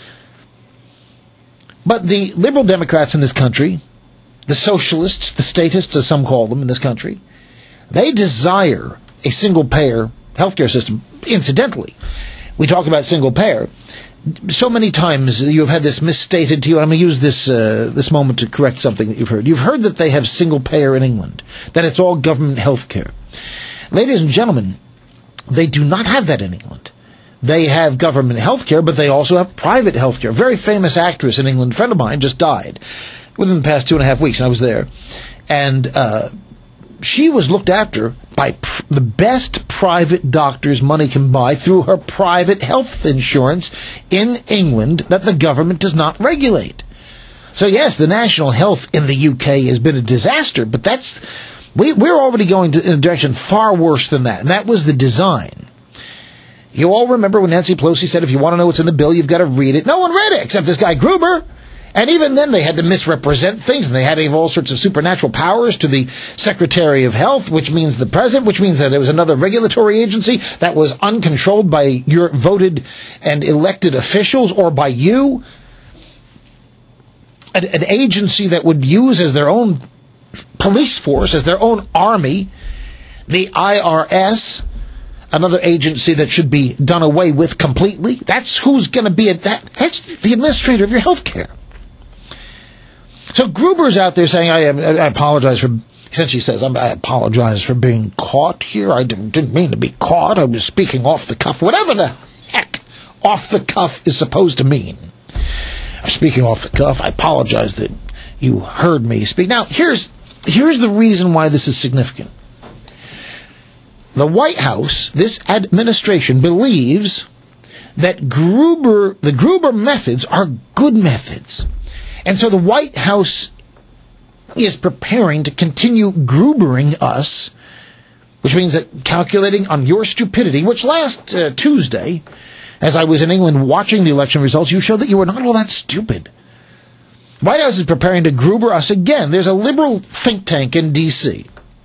But the liberal Democrats in this country, the socialists, the statists, as some call them in this country, they desire a single-payer healthcare system. Incidentally, we talk about single-payer. so many times you have had this misstated to you, and I'm going to use this uh, this moment to correct something that you've heard. You've heard that they have single payer in England, that it's all government health care. Ladies and gentlemen, they do not have that in England. They have government health care, but they also have private health care. A very famous actress in England, a friend of mine, just died within the past two and a half weeks, and I was there. And uh, she was looked after by pr- the best private doctors money can buy through her private health insurance in England that the government does not regulate. So yes, the national health in the U K has been a disaster, but that's we, we're already going to, in a direction far worse than that, and that was the design. You all remember when Nancy Pelosi said, if you want to know what's in the bill, you've got to read it. No one read it, except this guy Gruber. And even then, they had to misrepresent things, and they had to give all sorts of supernatural powers to the Secretary of Health, which means the President, which means that there was another regulatory agency that was uncontrolled by your voted and elected officials or by you. An, an agency that would use as their own police force, as their own army, the I R S, another agency that should be done away with completely. That's who's going to be at that. That's the administrator of your health care. So Gruber's out there saying, I, I apologize for, essentially says, I apologize for being caught here. I didn't, didn't mean to be caught. I was speaking off the cuff. Whatever the heck off the cuff is supposed to mean. Speaking off the cuff, I apologize that you heard me speak. Now, here's here's the reason why this is significant. The White House, this administration, believes that Gruber, the Gruber methods are good methods. And so the White House is preparing to continue Grubering us, which means that calculating on your stupidity, which last uh, Tuesday, as I was in England watching the election results, you showed that you were not all that stupid. The White House is preparing to Gruber us again. There's a liberal think tank in D C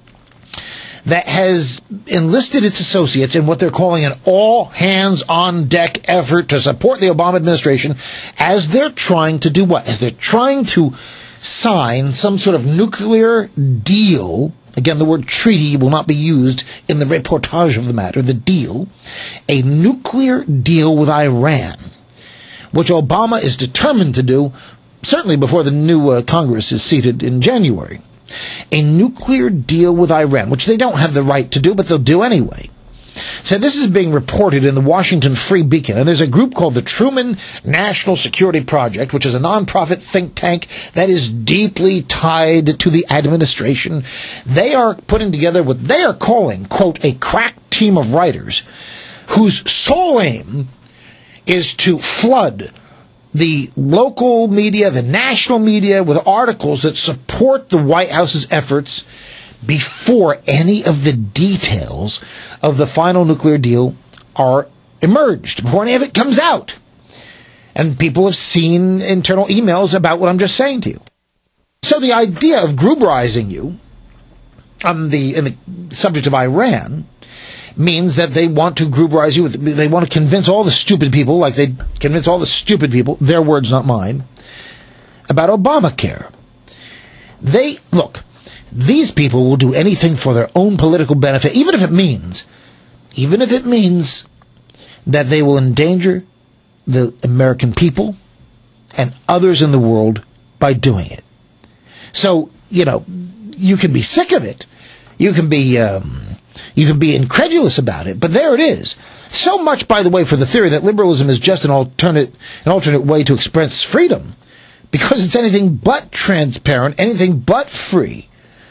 that has enlisted its associates in what they're calling an all-hands-on-deck effort to support the Obama administration as they're trying to do what? As they're trying to sign some sort of nuclear deal. Again, the word treaty will not be used in the reportage of the matter, the deal. A nuclear deal with Iran, which Obama is determined to do, certainly before the new uh, Congress is seated in January. A nuclear deal with Iran, which they don't have the right to do, but they'll do anyway. So this is being reported in the Washington Free Beacon, and there's a group called the Truman National Security Project, which is a nonprofit think tank that is deeply tied to the administration. They are putting together what they are calling, quote, a crack team of writers whose sole aim is to flood the local media, the national media, with articles that support the White House's efforts before any of the details of the final nuclear deal are emerged, before any of it comes out. And people have seen internal emails about what I'm just saying to you. So the idea of Gruberizing you on the, in the subject of Iran means that they want to Gruberize you. They want to convince all the stupid people, like they convince all the stupid people, their words, not mine, about Obamacare. They, look, these people will do anything for their own political benefit, even if it means, even if it means that they will endanger the American people and others in the world by doing it. So, you know, you can be sick of it. You can be, um, You can be incredulous about it, but there it is. So much, by the way, for the theory that liberalism is just an alternate, an alternate way to express freedom, because it's anything but transparent, anything but free.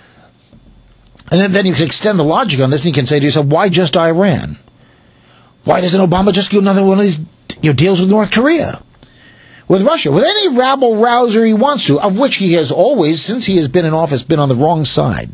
And then you can extend the logic on this, and you can say to yourself, why just Iran? Why doesn't Obama just do another one of these, you know, deals with North Korea, with Russia, with any rabble-rouser he wants to, of which he has always, since he has been in office, been on the wrong side?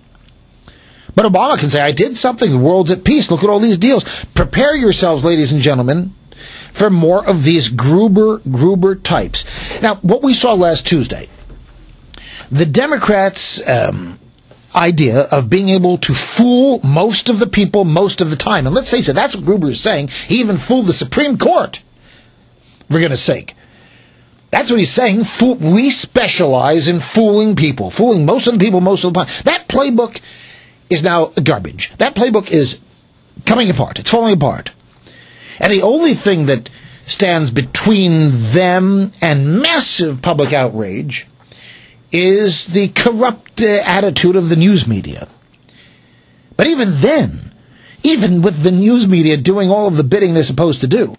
But Obama can say, I did something, the world's at peace, look at all these deals. Prepare yourselves, ladies and gentlemen, for more of these Gruber, Gruber types. Now, what we saw last Tuesday, the Democrats' um, idea of being able to fool most of the people most of the time, and let's face it, that's what Gruber is saying. He even fooled the Supreme Court, for goodness sake. That's what he's saying. Fool, we specialize in fooling people, fooling most of the people most of the time. That playbook is now garbage. That playbook is coming apart. It's falling apart. And the only thing that stands between them and massive public outrage is the corrupt uh, attitude of the news media. But even then, even with the news media doing all of the bidding they're supposed to do,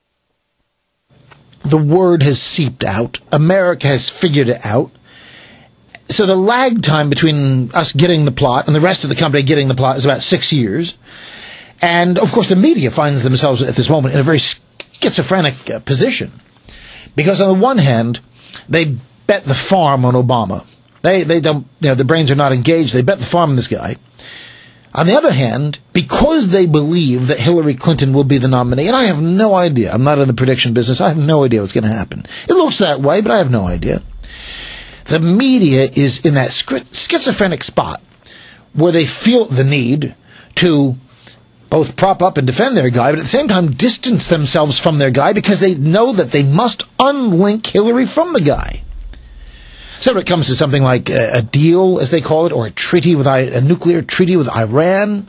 the word has seeped out. America has figured it out. So the lag time between us getting the plot and the rest of the company getting the plot is about six years. And, of course, the media finds themselves at this moment in a very schizophrenic uh, position. Because on the one hand, they bet the farm on Obama. They they don't, you know, their brains are not engaged. They bet the farm on this guy. On the other hand, because they believe that Hillary Clinton will be the nominee, and I have no idea. I'm not in the prediction business. I have no idea what's going to happen. It looks that way, but I have no idea. The media is in that schizophrenic spot where they feel the need to both prop up and defend their guy, but at the same time distance themselves from their guy because they know that they must unlink Hillary from the guy. So when it comes to something like a, a deal, as they call it, or a treaty with I, a nuclear treaty with Iran,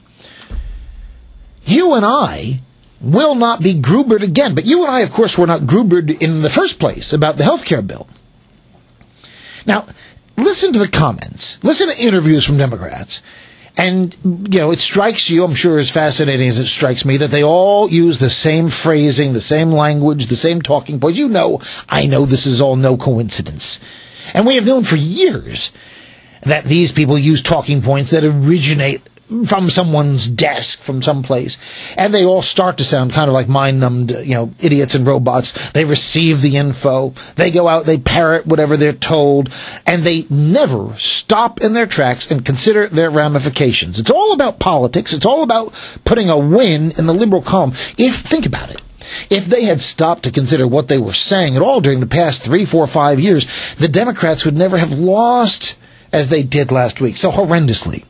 you and I will not be Grubered again. But you and I, of course, were not Grubered in the first place about the health care bill. Now, listen to the comments. Listen to interviews from Democrats. And, you know, it strikes you, I'm sure as fascinating as it strikes me, that they all use the same phrasing, the same language, the same talking points. You know, I know this is all no coincidence. And we have known for years that these people use talking points that originate from someone's desk, from someplace, and they all start to sound kind of like mind-numbed, you know, idiots and robots. They receive the info, they go out, they parrot whatever they're told, and they never stop in their tracks and consider their ramifications. It's all about politics. It's all about putting a win in the liberal column. If, think about it. If they had stopped to consider what they were saying at all during the past three, four, five years, the Democrats would never have lost as they did last week, so horrendously.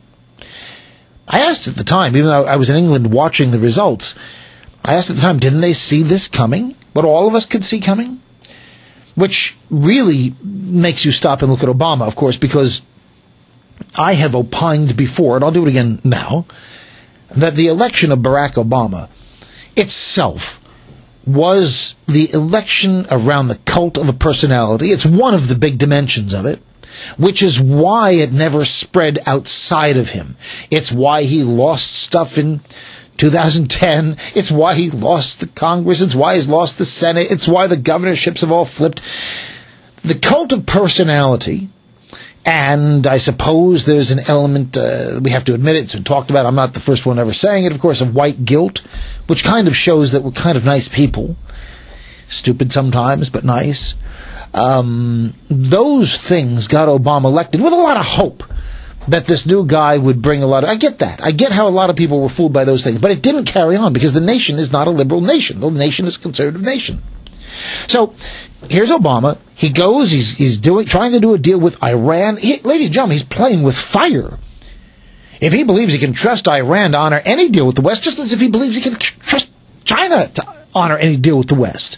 I asked at the time, even though I was in England watching the results, I asked at the time, didn't they see this coming? What all of us could see coming? Which really makes you stop and look at Obama, of course, because I have opined before, and I'll do it again now, that the election of Barack Obama itself was the election around the cult of a personality. It's one of the big dimensions of it, which is why it never spread outside of him. It's why he lost stuff in two thousand ten. It's why he lost the Congress. It's why he's lost the Senate. It's why the governorships have all flipped. The cult of personality, and I suppose there's an element, uh, we have to admit it, it's been talked about, I'm not the first one ever saying it, of course, of white guilt, which kind of shows that we're kind of nice people. Stupid sometimes, but nice. Um, those things got Obama elected with a lot of hope that this new guy would bring a lot of... I get that. I get how a lot of people were fooled by those things, but it didn't carry on because the nation is not a liberal nation. The nation is a conservative nation. So, here's Obama. He goes, he's he's doing, trying to do a deal with Iran. He, ladies and gentlemen, he's playing with fire. If he believes he can trust Iran to honor any deal with the West, just as if he believes he can trust China to honor any deal with the West.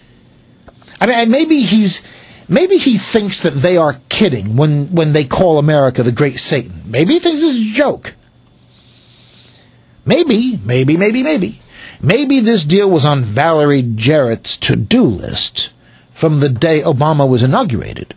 I mean, maybe he's, maybe he thinks that they are kidding when, when they call America the Great Satan. Maybe he thinks it's a joke. Maybe, maybe, maybe, maybe. Maybe this deal was on Valerie Jarrett's to-do list from the day Obama was inaugurated.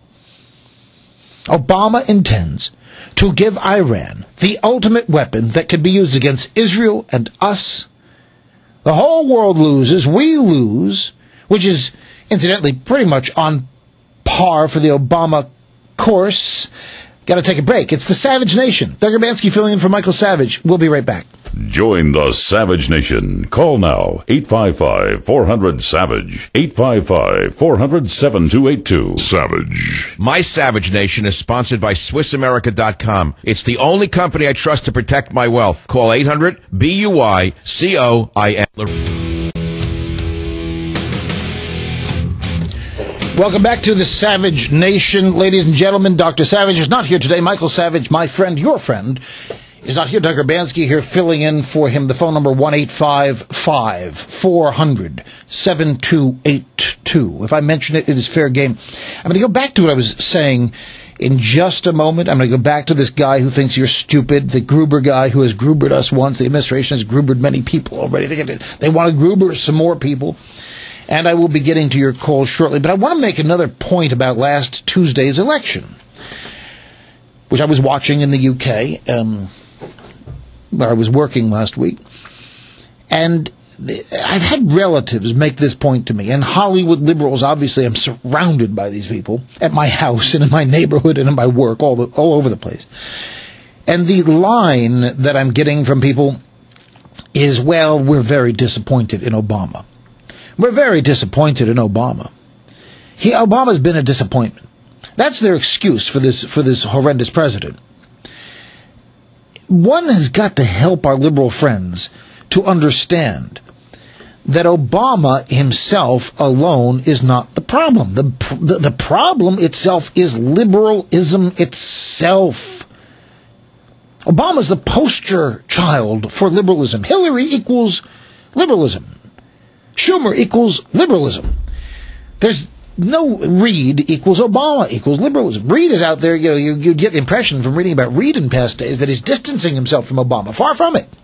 Obama intends to give Iran the ultimate weapon that could be used against Israel and us. The whole world loses, we lose, which is, incidentally, pretty much on par for the Obama course. Got to take a break. It's the Savage Nation. Doug Urbanski filling in for Michael Savage. We'll be right back. Join the Savage Nation. Call now, eight five five, four hundred, SAVAGE, eight five five, four hundred, seven two eight two. Savage. My Savage Nation is sponsored by Swiss America dot com. It's the only company I trust to protect my wealth. Call eight hundred, B U Y, C O I N. Welcome back to the Savage Nation. Ladies and gentlemen, Doctor Savage is not here today. Michael Savage, my friend, your friend, is not here. Doug Urbanski here filling in for him. The phone number one eight five five, four hundred, seven two eight two. If I mention it, it is fair game. I'm going to go back to what I was saying in just a moment. I'm going to go back to this guy who thinks you're stupid, the Gruber guy who has Grubered us once. The administration has Grubered many people already. They, they want to Gruber some more people. and I will be getting to your calls shortly. But I want to make another point about last Tuesday's election, which I was watching in the U K, um, where I was working last week. And I've had relatives make this point to me, and Hollywood liberals, obviously, I'm surrounded by these people at my house and in my neighborhood and in my work, all the, all over the place. And the line that I'm getting from people is, well, we're very disappointed in Obama. We're very disappointed in Obama. He, Obama's been a disappointment. That's their excuse for this, for this horrendous president. One has got to help our liberal friends to understand that Obama himself alone is not the problem. The, the, the problem itself is liberalism itself. Obama's the poster child for liberalism. Hillary equals liberalism. Schumer equals liberalism. There's no Reid equals Obama equals liberalism. Reid is out there, you know, you, you get the impression from reading about Reid in past days that he's distancing himself from Obama. Far from it.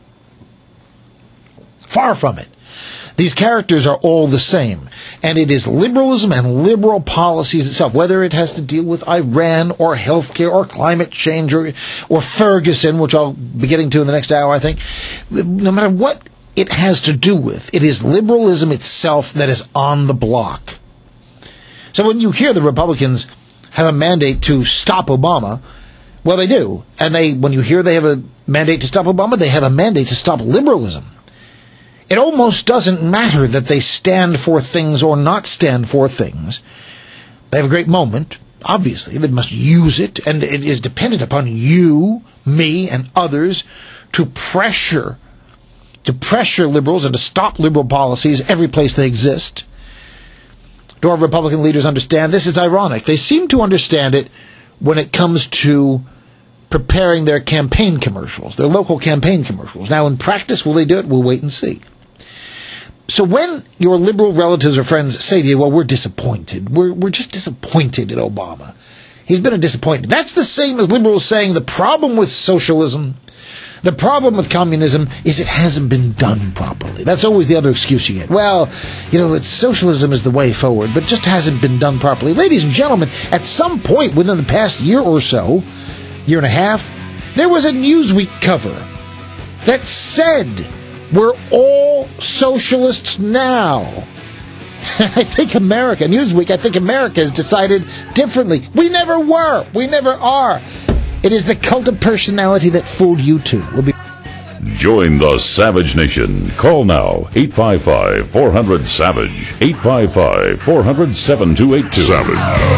Far from it. These characters are all the same, and it is liberalism and liberal policies itself, whether it has to deal with Iran or healthcare or climate change or, or Ferguson, which I'll be getting to in the next hour, I think. No matter what it has to do with, it is liberalism itself that is on the block. So when you hear the Republicans have a mandate to stop Obama, well, they do. And they, when you hear they have a mandate to stop Obama, they have a mandate to stop liberalism. It almost doesn't matter that they stand for things or not stand for things. They have a great moment, obviously. They must use it, and it is dependent upon you, me, and others to pressure, to pressure liberals and to stop liberal policies every place they exist. Do our Republican leaders understand this? It's ironic. They seem to understand it when it comes to preparing their campaign commercials, their local campaign commercials. Now, in practice, will they do it? We'll wait and see. So when your liberal relatives or friends say to you, well, we're disappointed, we're, we're just disappointed in Obama, he's been a disappointment, that's the same as liberals saying the problem with socialism, the problem with communism is it hasn't been done properly. That's always the other excuse you get. Well, you know, it's socialism is the way forward, but just hasn't been done properly. Ladies and gentlemen, at some point within the past year or so, year and a half, there was a Newsweek cover that said, we're all socialists now. I think America, Newsweek, I think America has decided differently. We never were. We never are. It is the cult of personality that fooled you too. We'll be Join the Savage Nation. Call now, eight five five, four hundred, SAVAGE, eight five five, four hundred, seven two eight two. Savage.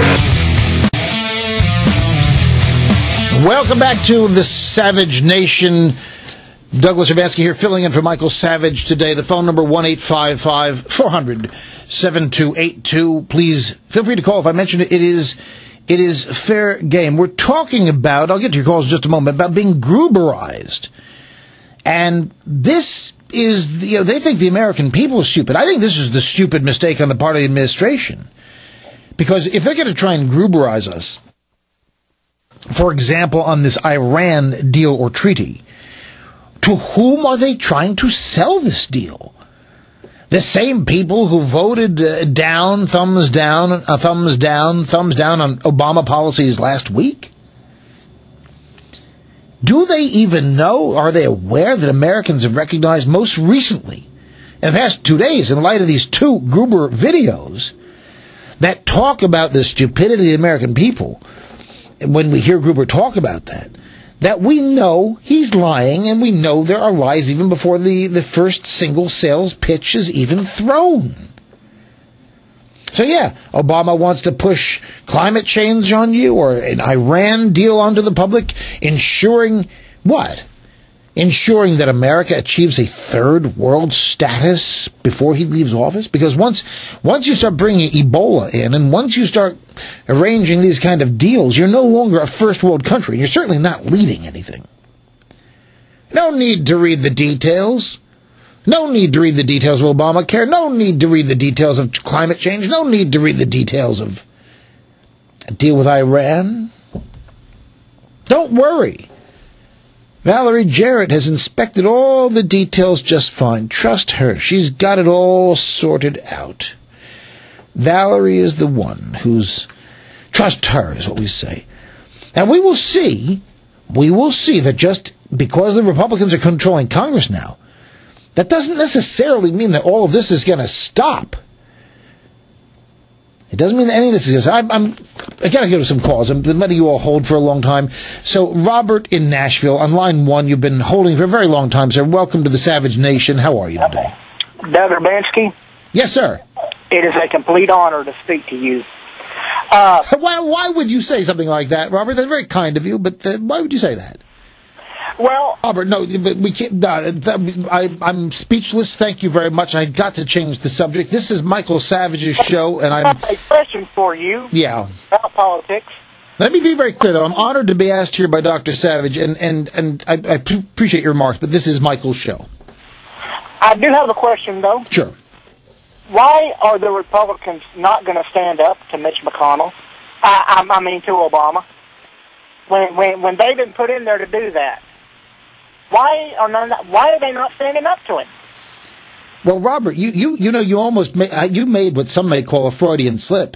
Welcome back to the Savage Nation. Douglas Urbanski here, filling in for Michael Savage today. The phone number, one eight five five, four hundred, seven two eight two. Please feel free to call. If I mention it, it is it is fair game. We're talking about, I'll get to your calls in just a moment, about being Gruberized. And this is, the, you know, they think the American people are stupid. I think this is the stupid mistake on the part of the administration. Because if they're going to try and Gruberize us, for example, on this Iran deal or treaty, to whom are they trying to sell this deal? The same people who voted uh, down, thumbs down, uh, thumbs down, thumbs down on Obama policies last week? Do they even know, are they aware that Americans have recognized most recently, in the past two days, in light of these two Gruber videos, that talk about the stupidity of the American people, when we hear Gruber talk about that, that we know he's lying, and we know there are lies even before the, the first single sales pitch is even thrown. So yeah, Obama wants to push climate change on you, or an Iran deal onto the public, ensuring what? Ensuring that America achieves a third world status before he leaves office? Because once once you start bringing Ebola in, and once you start arranging these kind of deals, you're no longer a first world country. You're certainly not leading anything. No need to read the details. No need to read the details of Obamacare. No need to read the details of climate change. No need to read the details of a deal with Iran. Don't worry. Valerie Jarrett has inspected all the details just fine. Trust her. She's got it all sorted out. Valerie is the one who's... Trust her is what we say. And we will see, we will see that just because the Republicans are controlling Congress now, that doesn't necessarily mean that all of this is going to stop. It doesn't mean that any of this is going to I'm, I'm, I got to go to some calls. I've been letting you all hold for a long time. So, Robert in Nashville, on line one, you've been holding for a very long time, sir. Welcome to the Savage Nation. How are you today? Doug Urbanski? Yes, sir. It is a complete honor to speak to you. Uh, why, why would you say something like that, Robert? That's very kind of you, but uh, why would you say that? Well, Robert, no, but we can't. Uh, I, I'm speechless. Thank you very much. I got to change the subject. This is Michael Savage's show, and I'm. I have a question for you. Yeah. About politics. Let me be very clear, though. I'm honored to be asked here by Doctor Savage, and and and I, I appreciate your remarks, but this is Michael's show. I do have a question, though. Sure. Why are the Republicans not going to stand up to Mitch McConnell? I, I, I mean, to Obama, when when when they've been put in there to do that. Why are not, why are they not standing up to him? Well, Robert, you you you know you almost made, you made what some may call a Freudian slip,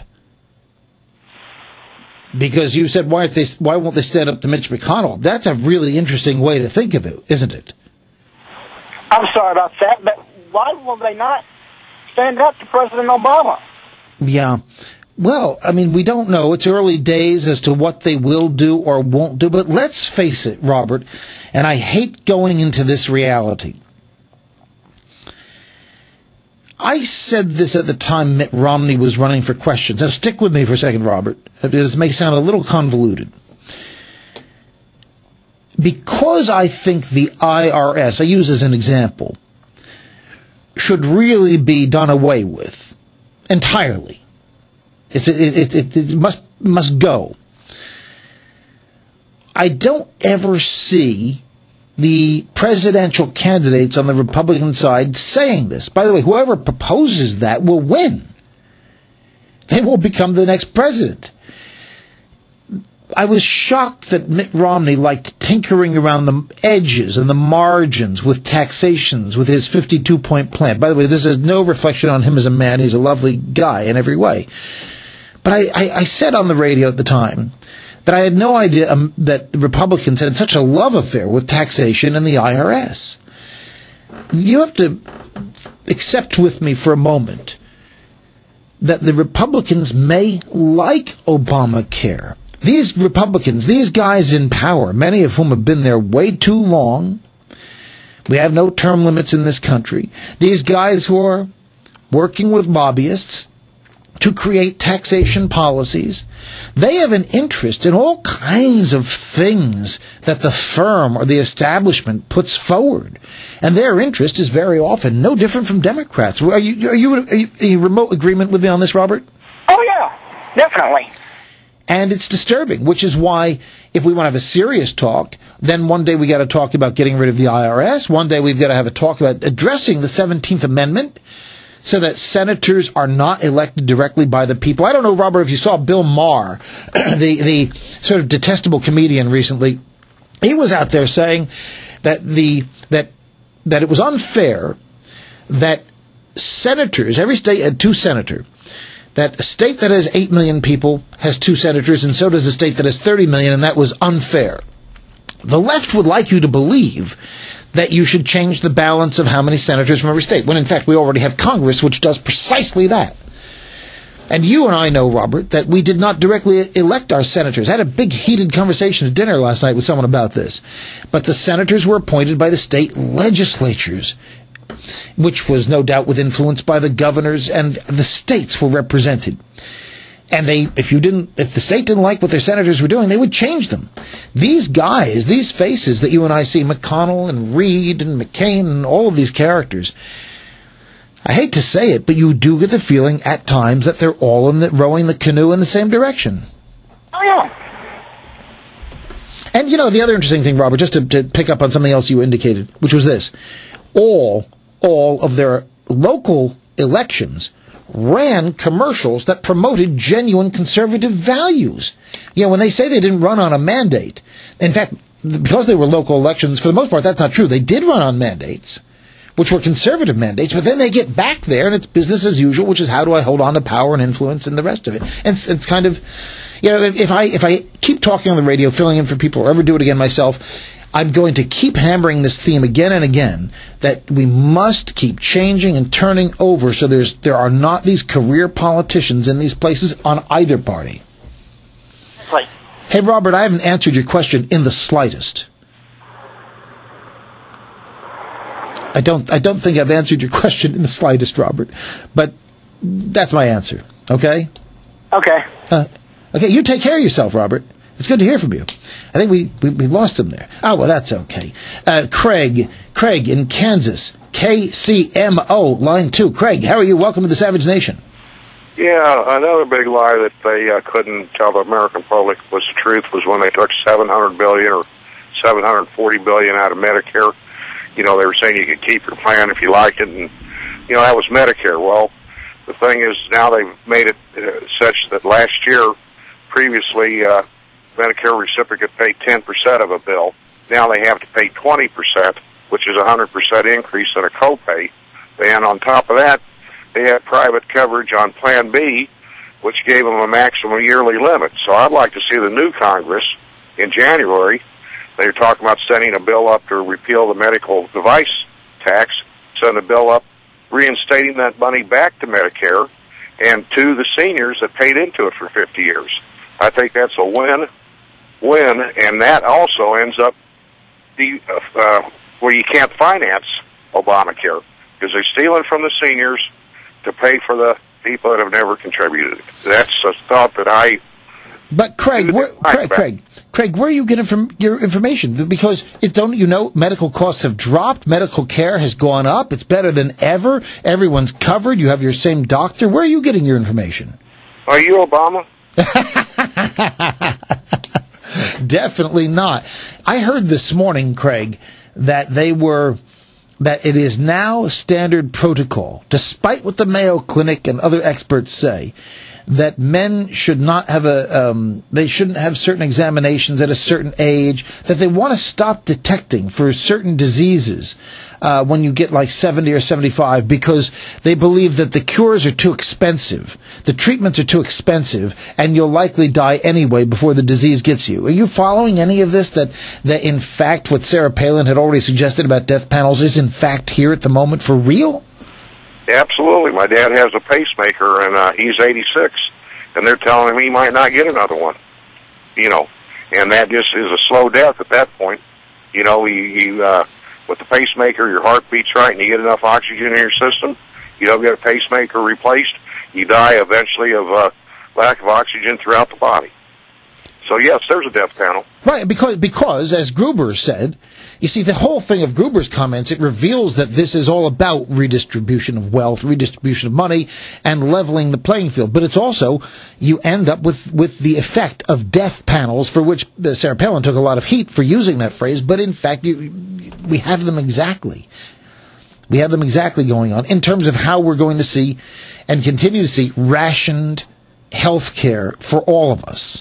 because you said why aren't they why won't they stand up to Mitch McConnell? That's a really interesting way to think of it, isn't it? I'm sorry about that, but why will they not stand up to President Obama? Yeah. Well, I mean, we don't know. It's early days as to what they will do or won't do. But let's face it, Robert, and I hate going into this reality. I said this at the time Mitt Romney was running for questions. Now, stick with me for a second, Robert. This may sound a little convoluted. Because I think the I R S, I use as an example, should really be done away with entirely. It's, it, it, it must must go. I don't ever see the presidential candidates on the Republican side saying this. By the way, whoever proposes that will win. They will become the next president. I was shocked that Mitt Romney liked tinkering around the edges and the margins with taxations with his fifty-two point plan. By the way, this is no reflection on him as a man. He's a lovely guy in every way. But I, I, I said on the radio at the time that I had no idea um, that the Republicans had such a love affair with taxation and the I R S. You have to accept with me for a moment that the Republicans may like Obamacare. These Republicans, these guys in power, many of whom have been there way too long, we have no term limits in this country, these guys who are working with lobbyists to create taxation policies, they have an interest in all kinds of things that the firm or the establishment puts forward. And their interest is very often no different from Democrats. Are you, are you, are you in remote agreement with me on this, Robert? Oh, yeah, definitely. And it's disturbing, which is why if we want to have a serious talk, then one day we got to talk about getting rid of the I R S. One day we've got to have a talk about addressing the seventeenth Amendment so that senators are not elected directly by the people. I don't know, Robert, if you saw Bill Maher, the, the sort of detestable comedian recently. He was out there saying that the that that it was unfair that senators, every state had two senators, that a state that has eight million people has two senators, and so does a state that has thirty million, and that was unfair. The left would like you to believe that you should change the balance of how many senators from every state, when in fact we already have Congress, which does precisely that. And you and I know, Robert, that we did not directly elect our senators. I had a big heated conversation at dinner last night with someone about this. But the senators were appointed by the state legislatures, which was no doubt with influence by the governors, and the states were represented. And they, if you didn't, if the state didn't like what their senators were doing, they would change them. These guys, these faces that you and I see, McConnell and Reid and McCain and all of these characters, I hate to say it, but you do get the feeling at times that they're all in the, rowing the canoe in the same direction. Oh, yeah. And, you know, the other interesting thing, Robert, just to, to pick up on something else you indicated, which was this. All, all of their local elections ran commercials that promoted genuine conservative values. You know, when they say they didn't run on a mandate, in fact, because they were local elections, for the most part, that's not true. They did run on mandates, which were conservative mandates, but then they get back there and it's business as usual, which is how do I hold on to power and influence and the rest of it. And it's, it's kind of, you know, if I if I keep talking on the radio, filling in for people, or ever do it again myself, I'm going to keep hammering this theme again and again, that we must keep changing and turning over so there's there are not these career politicians in these places on either party. Right. Hey, Robert, I haven't answered your question in the slightest. I don't I don't think I've answered your question in the slightest, Robert. But that's my answer, okay? Okay. Uh, okay, you take care of yourself, Robert. It's good to hear from you. I think we, we, we lost him there. Oh, well, that's okay. Uh, Craig, Craig in Kansas, K C M O, line two. Craig, how are you? Welcome to the Savage Nation. Yeah, another big lie that they uh, couldn't tell the American public was the truth was when they took seven hundred billion dollars or seven hundred forty billion dollars out of Medicare. You know, they were saying you could keep your plan if you liked it, and, you know, that was Medicare. Well, the thing is now they've made it uh, such that last year, previously, uh, Medicare recipient paid ten percent of a bill. Now they have to pay twenty percent, which is a one hundred percent increase in a copay. And on top of that, they had private coverage on Plan B, which gave them a maximum yearly limit. So I'd like to see the new Congress in January. They're talking about sending a bill up to repeal the medical device tax, send a bill up reinstating that money back to Medicare and to the seniors that paid into it for fifty years. I think that's a win-win, and that also ends up the, uh, where you can't finance Obamacare because they're stealing from the seniors to pay for the people that have never contributed. That's a thought that I... But Craig, where, Craig, Craig, Craig, where are you getting from your information? Because it, don't you know medical costs have dropped, medical care has gone up, it's better than ever, everyone's covered, you have your same doctor. Where are you getting your information? Are you Obama? Definitely not. I heard this morning, Craig, that they were... that it is now standard protocol, despite what the Mayo Clinic and other experts say, that men should not have a, um, they shouldn't have certain examinations at a certain age, that they want to stop detecting for certain diseases uh, when you get like seventy or seventy-five, because they believe that the cures are too expensive, the treatments are too expensive, and you'll likely die anyway before the disease gets you. Are you following any of this, that, that in fact what Sarah Palin had already suggested about death panels is in fact here at the moment for real? Absolutely. My dad has a pacemaker, and uh, he's eighty-six, and they're telling him he might not get another one. You know, and that just is a slow death at that point. You know, you, you uh, with the pacemaker, your heart beats right, and you get enough oxygen in your system. You don't get a pacemaker replaced, you die eventually of uh, lack of oxygen throughout the body. So yes, there's a death panel. Right, because because as Gruber said, you see, the whole thing of Gruber's comments, it reveals that this is all about redistribution of wealth, redistribution of money, and leveling the playing field. But it's also, you end up with, with the effect of death panels, for which Sarah Palin took a lot of heat for using that phrase, but in fact, you, we have them exactly. We have them exactly going on in terms of how we're going to see and continue to see rationed health care for all of us.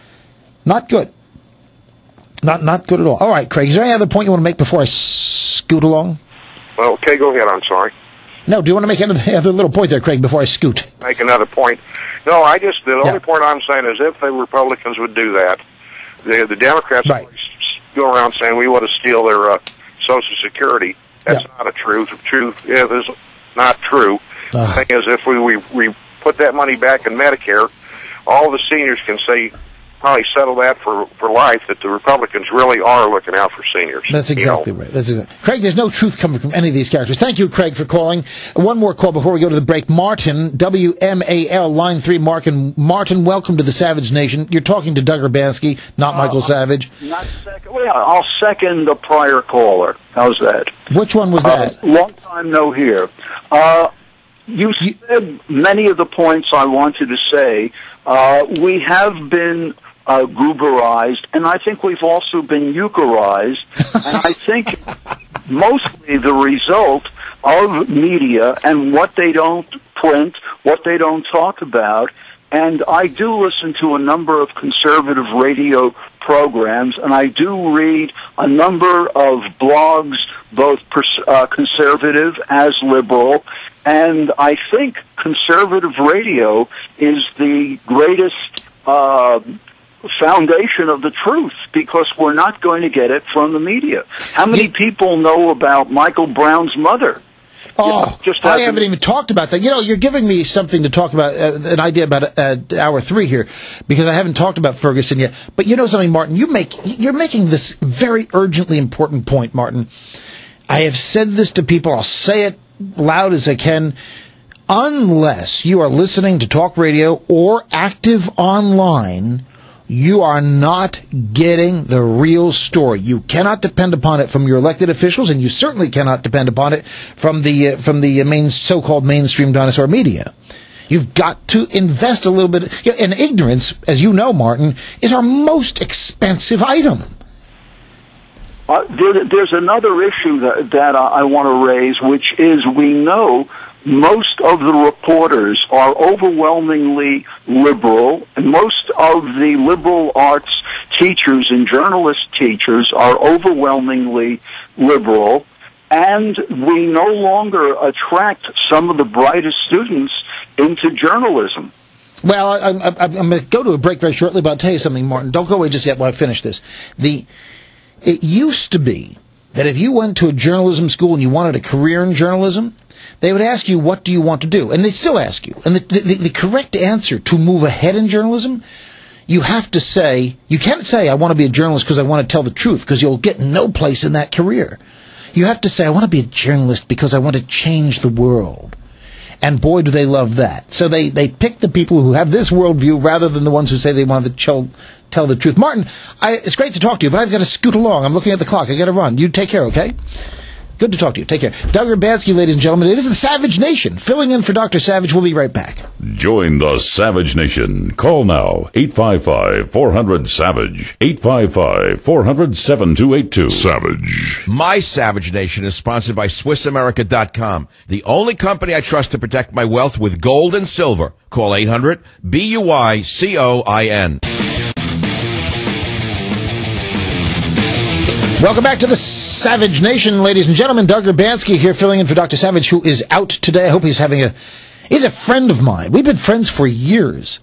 Not good. Not not good at all. All right, Craig, is there any other point you want to make before I scoot along? Well, okay, go ahead. I'm sorry. No, do you want to make any other little point there, Craig, before I scoot? Make another point. No, I just, the yeah. only point I'm saying is if the Republicans would do that, the, the Democrats right. always go around saying we want to steal their uh, Social Security. That's yeah. not a truth. The truth is not true. Uh. The thing is, if we, we, we put that money back in Medicare, all the seniors can say, probably settle that for, for life, that the Republicans really are looking out for seniors. That's exactly you know? right. That's exactly. Craig, there's no truth coming from any of these characters. Thank you, Craig, for calling. One more call before we go to the break. Martin, W M A L, line three, Martin. Martin, welcome to the Savage Nation. You're talking to Doug Urbanski, not uh, Michael Savage. Not second. Well, yeah, I'll second the prior caller. How's that? Which one was uh, that? Long time no hear. Uh, you said many of the points I wanted to say. Uh, we have been Uh, Gruberized, and I think we've also been Eucharized, and I think mostly the result of media and what they don't print, what they don't talk about, and I do listen to a number of conservative radio programs, and I do read a number of blogs, both pers- uh, conservative as liberal, and I think conservative radio is the greatest uh, foundation of the truth, because we're not going to get it from the media. How many people know about Michael Brown's mother? Oh, you know, just I haven't even talked about that. You know, you're giving me something to talk about, uh, an idea about uh, hour three here, because I haven't talked about Ferguson yet. But you know something, Martin? You make, you're making this very urgently important point, Martin. I have said this to people. I'll say it loud as I can. Unless you are listening to talk radio or active online, you are not getting the real story. You cannot depend upon it from your elected officials, and you certainly cannot depend upon it from the uh, from the main so-called mainstream dinosaur media. You've got to invest a little bit. You know, and ignorance, as you know, Martin, is our most expensive item. Uh, there, there's another issue that, that I want to raise, which is we know most of the reporters are overwhelmingly liberal, and most of the liberal arts teachers and journalist teachers are overwhelmingly liberal, and we no longer attract some of the brightest students into journalism. Well, I, I, I, I'm going to go to a break very shortly, but I'll tell you something, Martin. Don't go away just yet while I finish this. The It used to be that if you went to a journalism school and you wanted a career in journalism, they would ask you, what do you want to do? And they still ask you. And the, the, the correct answer to move ahead in journalism, you have to say, you can't say, I want to be a journalist because I want to tell the truth, because you'll get no place in that career. You have to say, I want to be a journalist because I want to change the world. And boy, do they love that. So they, they pick the people who have this worldview rather than the ones who say they want to tell, tell the truth. Martin, I, it's great to talk to you, but I've got to scoot along. I'm looking at the clock. I've got to run. You take care, okay? Good to talk to you. Take care. Doug Urbanski, ladies and gentlemen. It is the Savage Nation. Filling in for Doctor Savage. We'll be right back. Join the Savage Nation. Call now. eight five five, four hundred, SAVAGE. eight five five, four hundred, seven two eight two. Savage. My Savage Nation is sponsored by Swiss America dot com, the only company I trust to protect my wealth with gold and silver. Call eight hundred, B U I C O I N. Welcome back to the Savage Nation, ladies and gentlemen. Doug Urbanski here, filling in for Doctor Savage, who is out today. I hope he's having a... He's a friend of mine. We've been friends for years.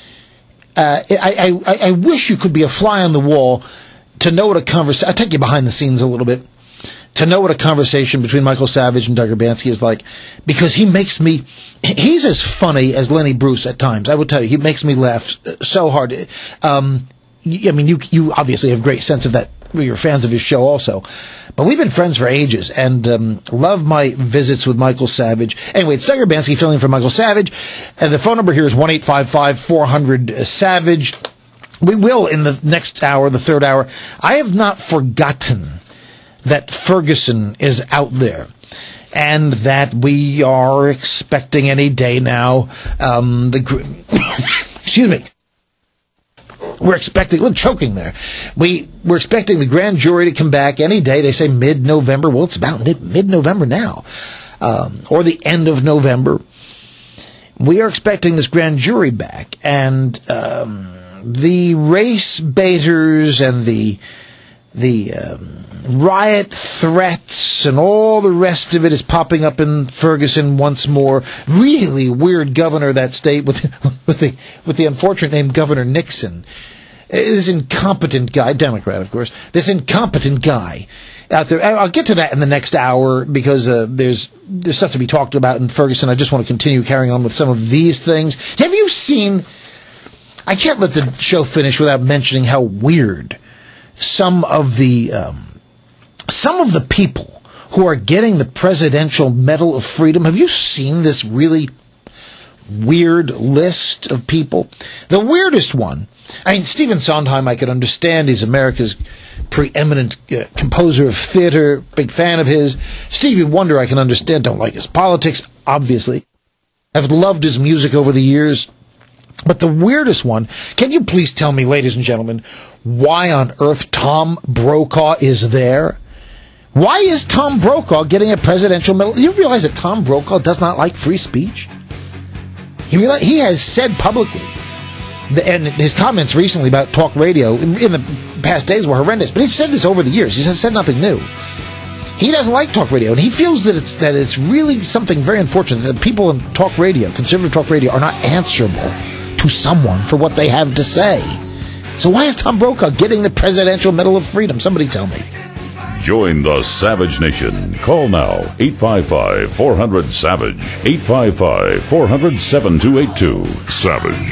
Uh, I, I, I wish you could be a fly on the wall to know what a conversation... I'll take you behind the scenes a little bit. To know what a conversation between Michael Savage and Doug Urbanski is like. Because he makes me... He's as funny as Lenny Bruce at times. I will tell you, he makes me laugh so hard. Um, I mean, you you obviously have a great sense of that. You're fans of his show also. But we've been friends for ages, and um, love my visits with Michael Savage. Anyway, it's Doug Urbanski filling in for Michael Savage. And the phone number here is one eight five five, four hundred, SAVAGE. We will, in the next hour, the third hour. I have not forgotten that Ferguson is out there, and that we are expecting any day now um, the... excuse me. We're expecting, look, choking there. We, we're expecting the grand jury to come back any day. They say mid-November. Well, it's about mid, mid-November now, um, or the end of November. We are expecting this grand jury back, and um, the race baiters and the the um, riot threats and all the rest of it is popping up in Ferguson once more. Really weird governor of that state with with the with the unfortunate name Governor Nixon. This incompetent guy, Democrat, of course. This incompetent guy out there. I'll get to that in the next hour because uh, there's there's stuff to be talked about in Ferguson. I just want to continue carrying on with some of these things. Have you seen? I can't let the show finish without mentioning how weird some of the um, some of the people who are getting the Presidential Medal of Freedom. Have you seen this really weird list of people? The weirdest one, I mean, Stephen Sondheim I could understand. He's America's preeminent uh, composer of theater, big fan of his. Stevie Wonder I can understand, don't like his politics, obviously. I've loved his music over the years. But the weirdest one, can you please tell me, ladies and gentlemen, why on earth Tom Brokaw is there? Why is Tom Brokaw getting a presidential medal? You realize that Tom Brokaw does not like free speech? He, realize, he has said publicly The, and his comments recently about talk radio in, in the past days were horrendous. But he's said this over the years. He has said nothing new. He doesn't like talk radio, and he feels that it's that it's really something very unfortunate that people in talk radio, conservative talk radio, are not answerable to someone for what they have to say. So why is Tom Brokaw getting the Presidential Medal of Freedom? Somebody tell me. Join the Savage Nation. Call now, eight five five, four hundred, SAVAGE, eight five five, four hundred, seven two eight two. Savage.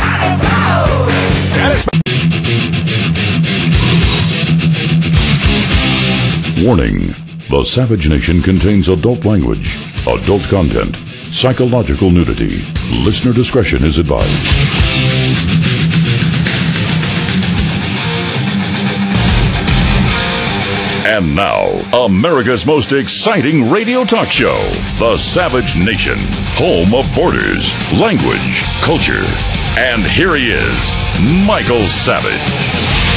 Warning. The Savage Nation contains adult language, adult content, psychological nudity. Listener discretion is advised. And now, America's most exciting radio talk show, The Savage Nation, home of borders, language, culture. And here he is, Michael Savage.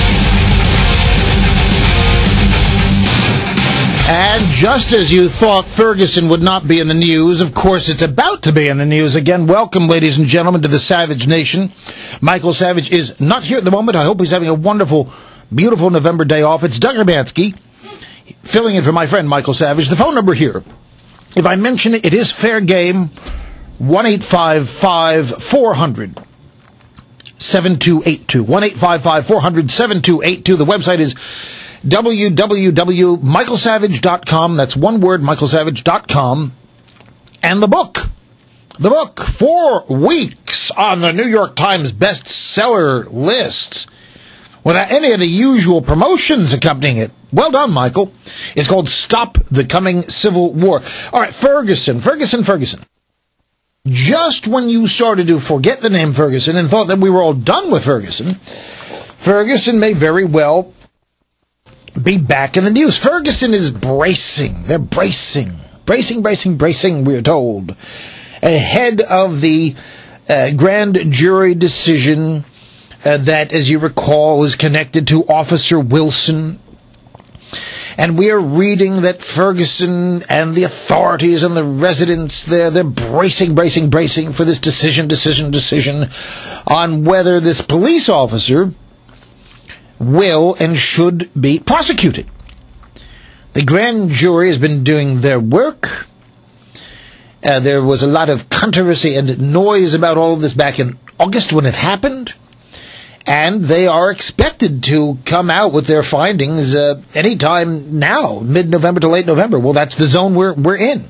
And just as you thought Ferguson would not be in the news, of course it's about to be in the news again. Welcome, ladies and gentlemen, to the Savage Nation. Michael Savage is not here at the moment. I hope he's having a wonderful, beautiful November day off. It's Doug Urbanski, filling in for my friend Michael Savage. The phone number here, if I mention it, it is fair game, one eight five five, four hundred, seven two eight two. one eight five five, four hundred, seven two eight two. The website is w w w dot michael savage dot com. That's one word, michael savage dot com. And the book. The book, four weeks on the New York Times bestseller list without any of the usual promotions accompanying it. Well done, Michael. It's called Stop the Coming Civil War. All right, Ferguson, Ferguson, Ferguson. Just when you started to forget the name Ferguson and thought that we were all done with Ferguson, Ferguson may very well be back in the news. Ferguson is bracing. They're bracing. Bracing, bracing, bracing, we're told. Ahead of the uh, grand jury decision uh, that, as you recall, is connected to Officer Wilson. And we are reading that Ferguson and the authorities and the residents there, they're bracing, bracing, bracing for this decision, decision, decision on whether this police officer will and should be prosecuted. The grand jury has been doing their work. Uh, there was a lot of controversy and noise about all of this back in August when it happened. And they are expected to come out with their findings uh, anytime now, mid-November to late November. Well, that's the zone we're, we're in.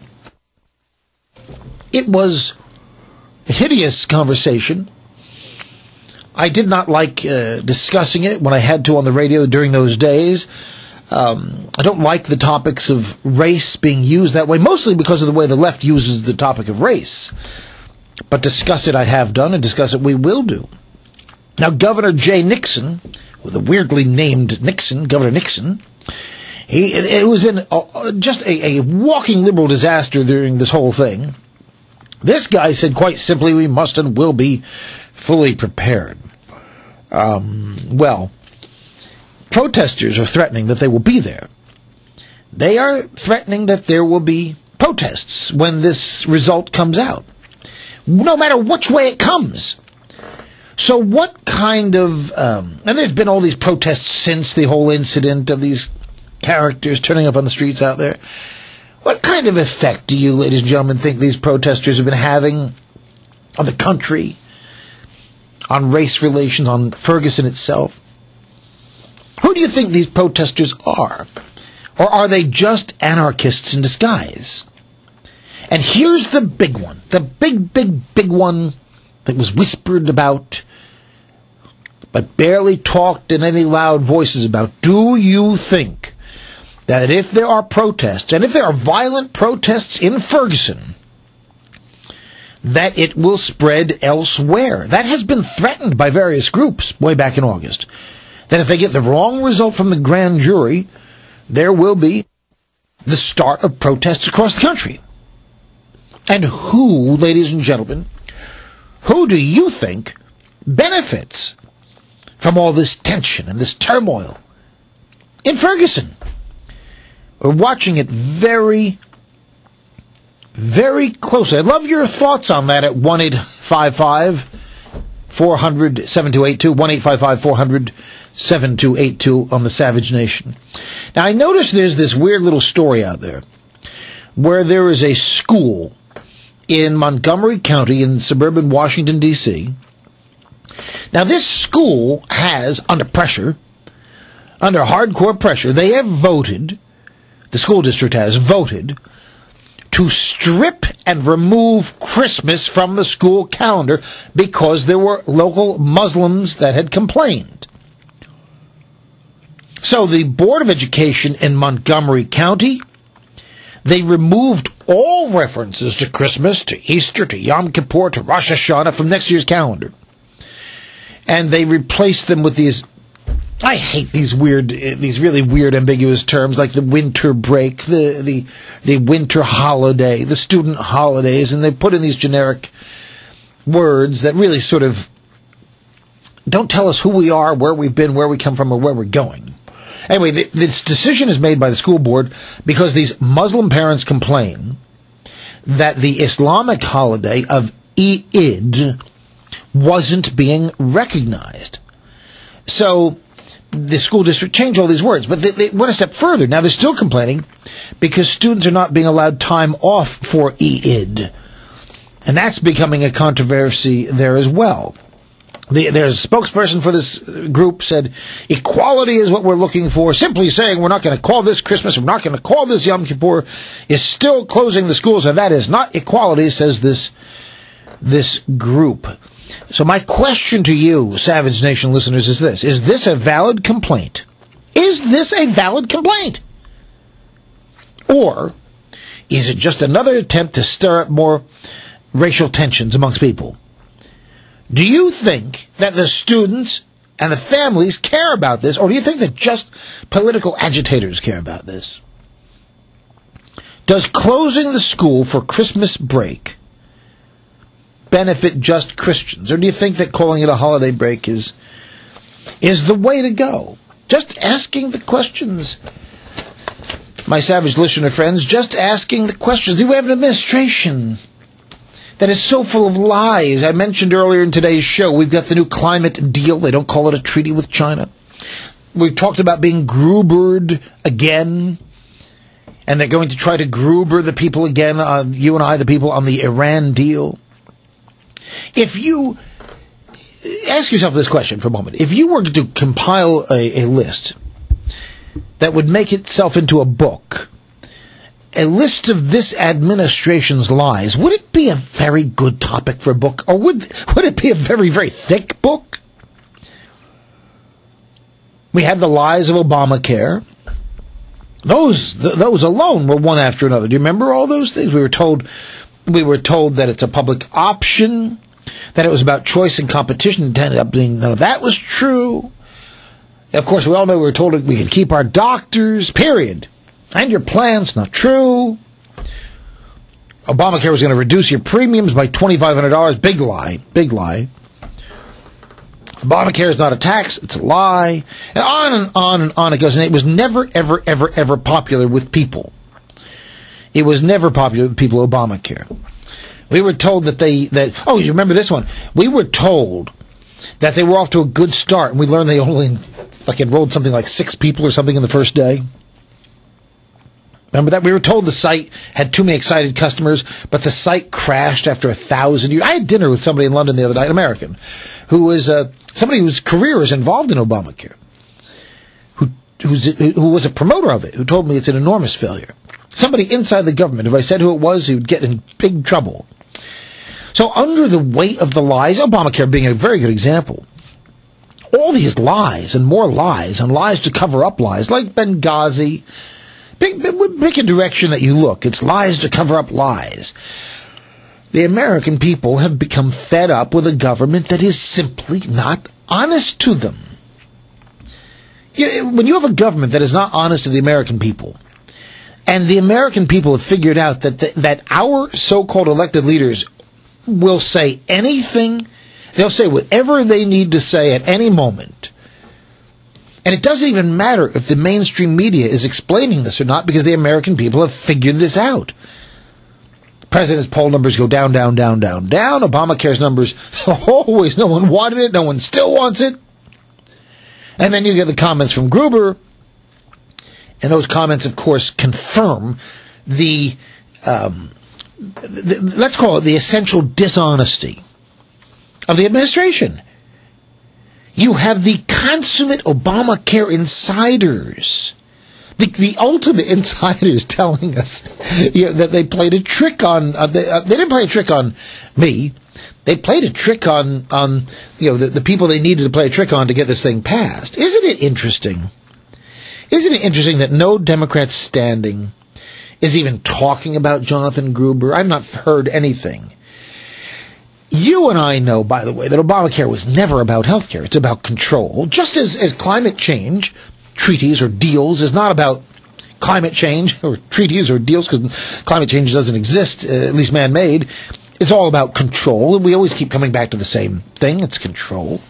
It was a hideous conversation. I did not like uh, discussing it when I had to on the radio during those days. Um, I don't like the topics of race being used that way, mostly because of the way the left uses the topic of race. But discuss it I have done, and discuss it we will do. Now, Governor Jay Nixon, with a weirdly named Nixon, Governor Nixon, he it was in a, just a, a walking liberal disaster during this whole thing. This guy said quite simply, we must and will be fully prepared. Um, well, protesters are threatening that they will be there. They are threatening that there will be protests when this result comes out, no matter which way it comes. So what kind of, um, and there's been all these protests since the whole incident of these characters turning up on the streets out there. What kind of effect do you, ladies and gentlemen, think these protesters have been having on the country, on race relations, on Ferguson itself? Who do you think these protesters are? Or are they just anarchists in disguise? And here's the big one, the big, big, big one that was whispered about, but barely talked in any loud voices about. Do you think that if there are protests, and if there are violent protests in Ferguson, that it will spread elsewhere? That has been threatened by various groups way back in August. That if they get the wrong result from the grand jury, there will be the start of protests across the country. And who, ladies and gentlemen, who do you think benefits from all this tension and this turmoil in Ferguson? We're watching it very, very closely. I'd love your thoughts on that at one eight five five, four hundred, seven two eight two, one eight five five, four hundred, seven two eight two on the Savage Nation. Now, I noticed there's this weird little story out there where there is a school in Montgomery County in suburban Washington, D C. Now, this school has, under pressure, under hardcore pressure, they have voted, the school district has voted, to strip and remove Christmas from the school calendar because there were local Muslims that had complained. So the Board of Education in Montgomery County, they removed all references to Christmas, to Easter, to Yom Kippur, to Rosh Hashanah from next year's calendar. And they replaced them with these, I hate these weird, these really weird ambiguous terms like the winter break, the, the, the winter holiday, the student holidays, and they put in these generic words that really sort of don't tell us who we are, where we've been, where we come from, or where we're going. Anyway, the, this decision is made by the school board because these Muslim parents complain that the Islamic holiday of Eid wasn't being recognized. So the school district changed all these words, but they, they went a step further. Now they're still complaining because students are not being allowed time off for Eid. And that's becoming a controversy there as well. The, there's a spokesperson for this group said, equality is what we're looking for. Simply saying we're not going to call this Christmas, we're not going to call this Yom Kippur, is still closing the schools, and that is not equality, says this, this group. So my question to you, Savage Nation listeners, is this. Is this a valid complaint? Is this a valid complaint? Or is it just another attempt to stir up more racial tensions amongst people? Do you think that the students and the families care about this, or do you think that just political agitators care about this? Does closing the school for Christmas break benefit just Christians, or do you think that calling it a holiday break is is the way to go? Just asking the questions, my Savage listener friends, just asking the questions. We have an administration that is so full of lies. I mentioned earlier in today's show, we've got the new climate deal. They don't call it a treaty with China. We've talked about being Grubered again, and they're going to try to Gruber the people again, uh, you and I, the people, on the Iran deal. If you ask yourself this question for a moment, if you were to compile a, a list that would make itself into a book, a list of this administration's lies, would it be a very good topic for a book, or would would it be a very, very thick book? We had the lies of Obamacare. Those th- those alone were one after another. Do you remember all those things? We were told we were told that it's a public option, that it was about choice and competition. It ended up being none of that was true. Of course, we all know we were told that we could keep our doctors, period. And your plan's not true. Obamacare was going to reduce your premiums by twenty-five hundred dollars. Big lie. Big lie. Obamacare is not a tax. It's a lie. And on and on and on it goes. And it was never, ever, ever, ever popular with people. It was never popular with people, Obamacare. We were told that they, that, oh, you remember this one? We were told that they were off to a good start. And we learned they only, like, enrolled something like six people or something in the first day. Remember that? We were told the site had too many excited customers, but the site crashed after a thousand years. I had dinner with somebody in London the other night, an American, who was uh, somebody whose career is involved in Obamacare, who who's, who was a promoter of it, who told me it's an enormous failure. Somebody inside the government. If I said who it was, he would get in big trouble. So under the weight of the lies, Obamacare being a very good example, all these lies and more lies and lies to cover up lies, like Benghazi. Pick, pick a direction that you look. It's lies to cover up lies. The American people have become fed up with a government that is simply not honest to them. You, when you have a government that is not honest to the American people, and the American people have figured out that the, that our so-called elected leaders will say anything, they'll say whatever they need to say at any moment. And it doesn't even matter if the mainstream media is explaining this or not, because the American people have figured this out. President's poll numbers go down, down, down, down, down. Obamacare's numbers, always no one wanted it, no one still wants it. And then you get the comments from Gruber, and those comments, of course, confirm the, um, the, let's call it the essential dishonesty of the administration. You have the consummate Obamacare insiders, the, the ultimate insiders telling us you know, that they played a trick on, uh, they, uh, they didn't play a trick on me, they played a trick on, on you know, the, the people they needed to play a trick on to get this thing passed. Isn't it interesting? Isn't it interesting that no Democrat standing is even talking about Jonathan Gruber? I've not heard anything. You and I know, by the way, that Obamacare was never about health care. It's about control. Just as, as climate change, treaties or deals, is not about climate change or treaties or deals, because climate change doesn't exist, uh, at least man-made. It's all about control, and we always keep coming back to the same thing. It's control.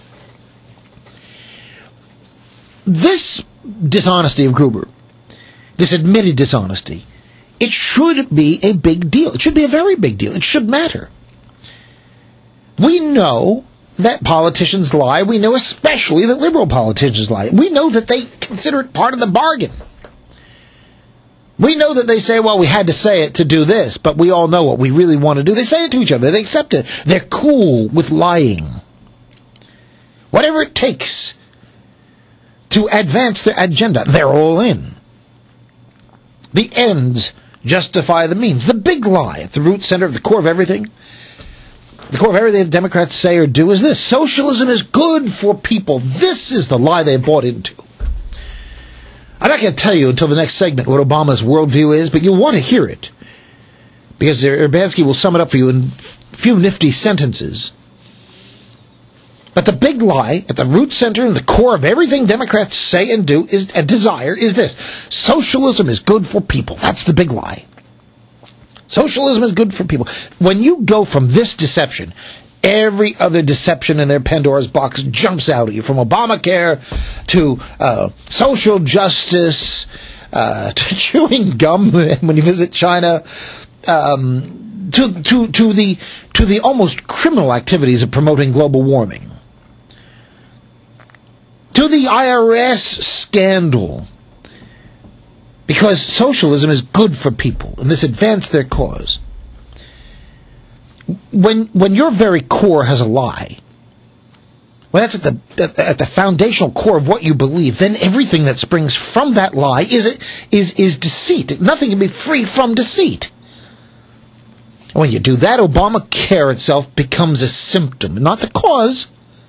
This dishonesty of Gruber, this admitted dishonesty, it should be a big deal. It should be a very big deal. It should matter. We know that politicians lie. We know especially that liberal politicians lie. We know that they consider it part of the bargain. We know that they say, well, we had to say it to do this, but we all know what we really want to do. They say it to each other. They accept it. They're cool with lying. Whatever it takes to advance their agenda, they're all in. The ends justify the means. The big lie at the root center of the core of everything, the core of everything the Democrats say or do is this: socialism is good for people. This is the lie they bought into. I'm not going to tell you until the next segment what Obama's worldview is, but you'll want to hear it, because Urbanski will sum it up for you in a few nifty sentences. But the big lie at the root center and the core of everything Democrats say and do is and desire is this: socialism is good for people. That's the big lie. Socialism is good for people. When you go from this deception, every other deception in their Pandora's box jumps out at you, from Obamacare to uh, social justice uh, to chewing gum when you visit China, um, to to to the to the almost criminal activities of promoting global warming, to the I R S scandal. Because socialism is good for people, and this advanced their cause. When when your very core has a lie, when that's at the at the foundational core of what you believe, then everything that springs from that lie is is is deceit. Nothing can be free from deceit. When you do that, Obamacare itself becomes a symptom, not the cause.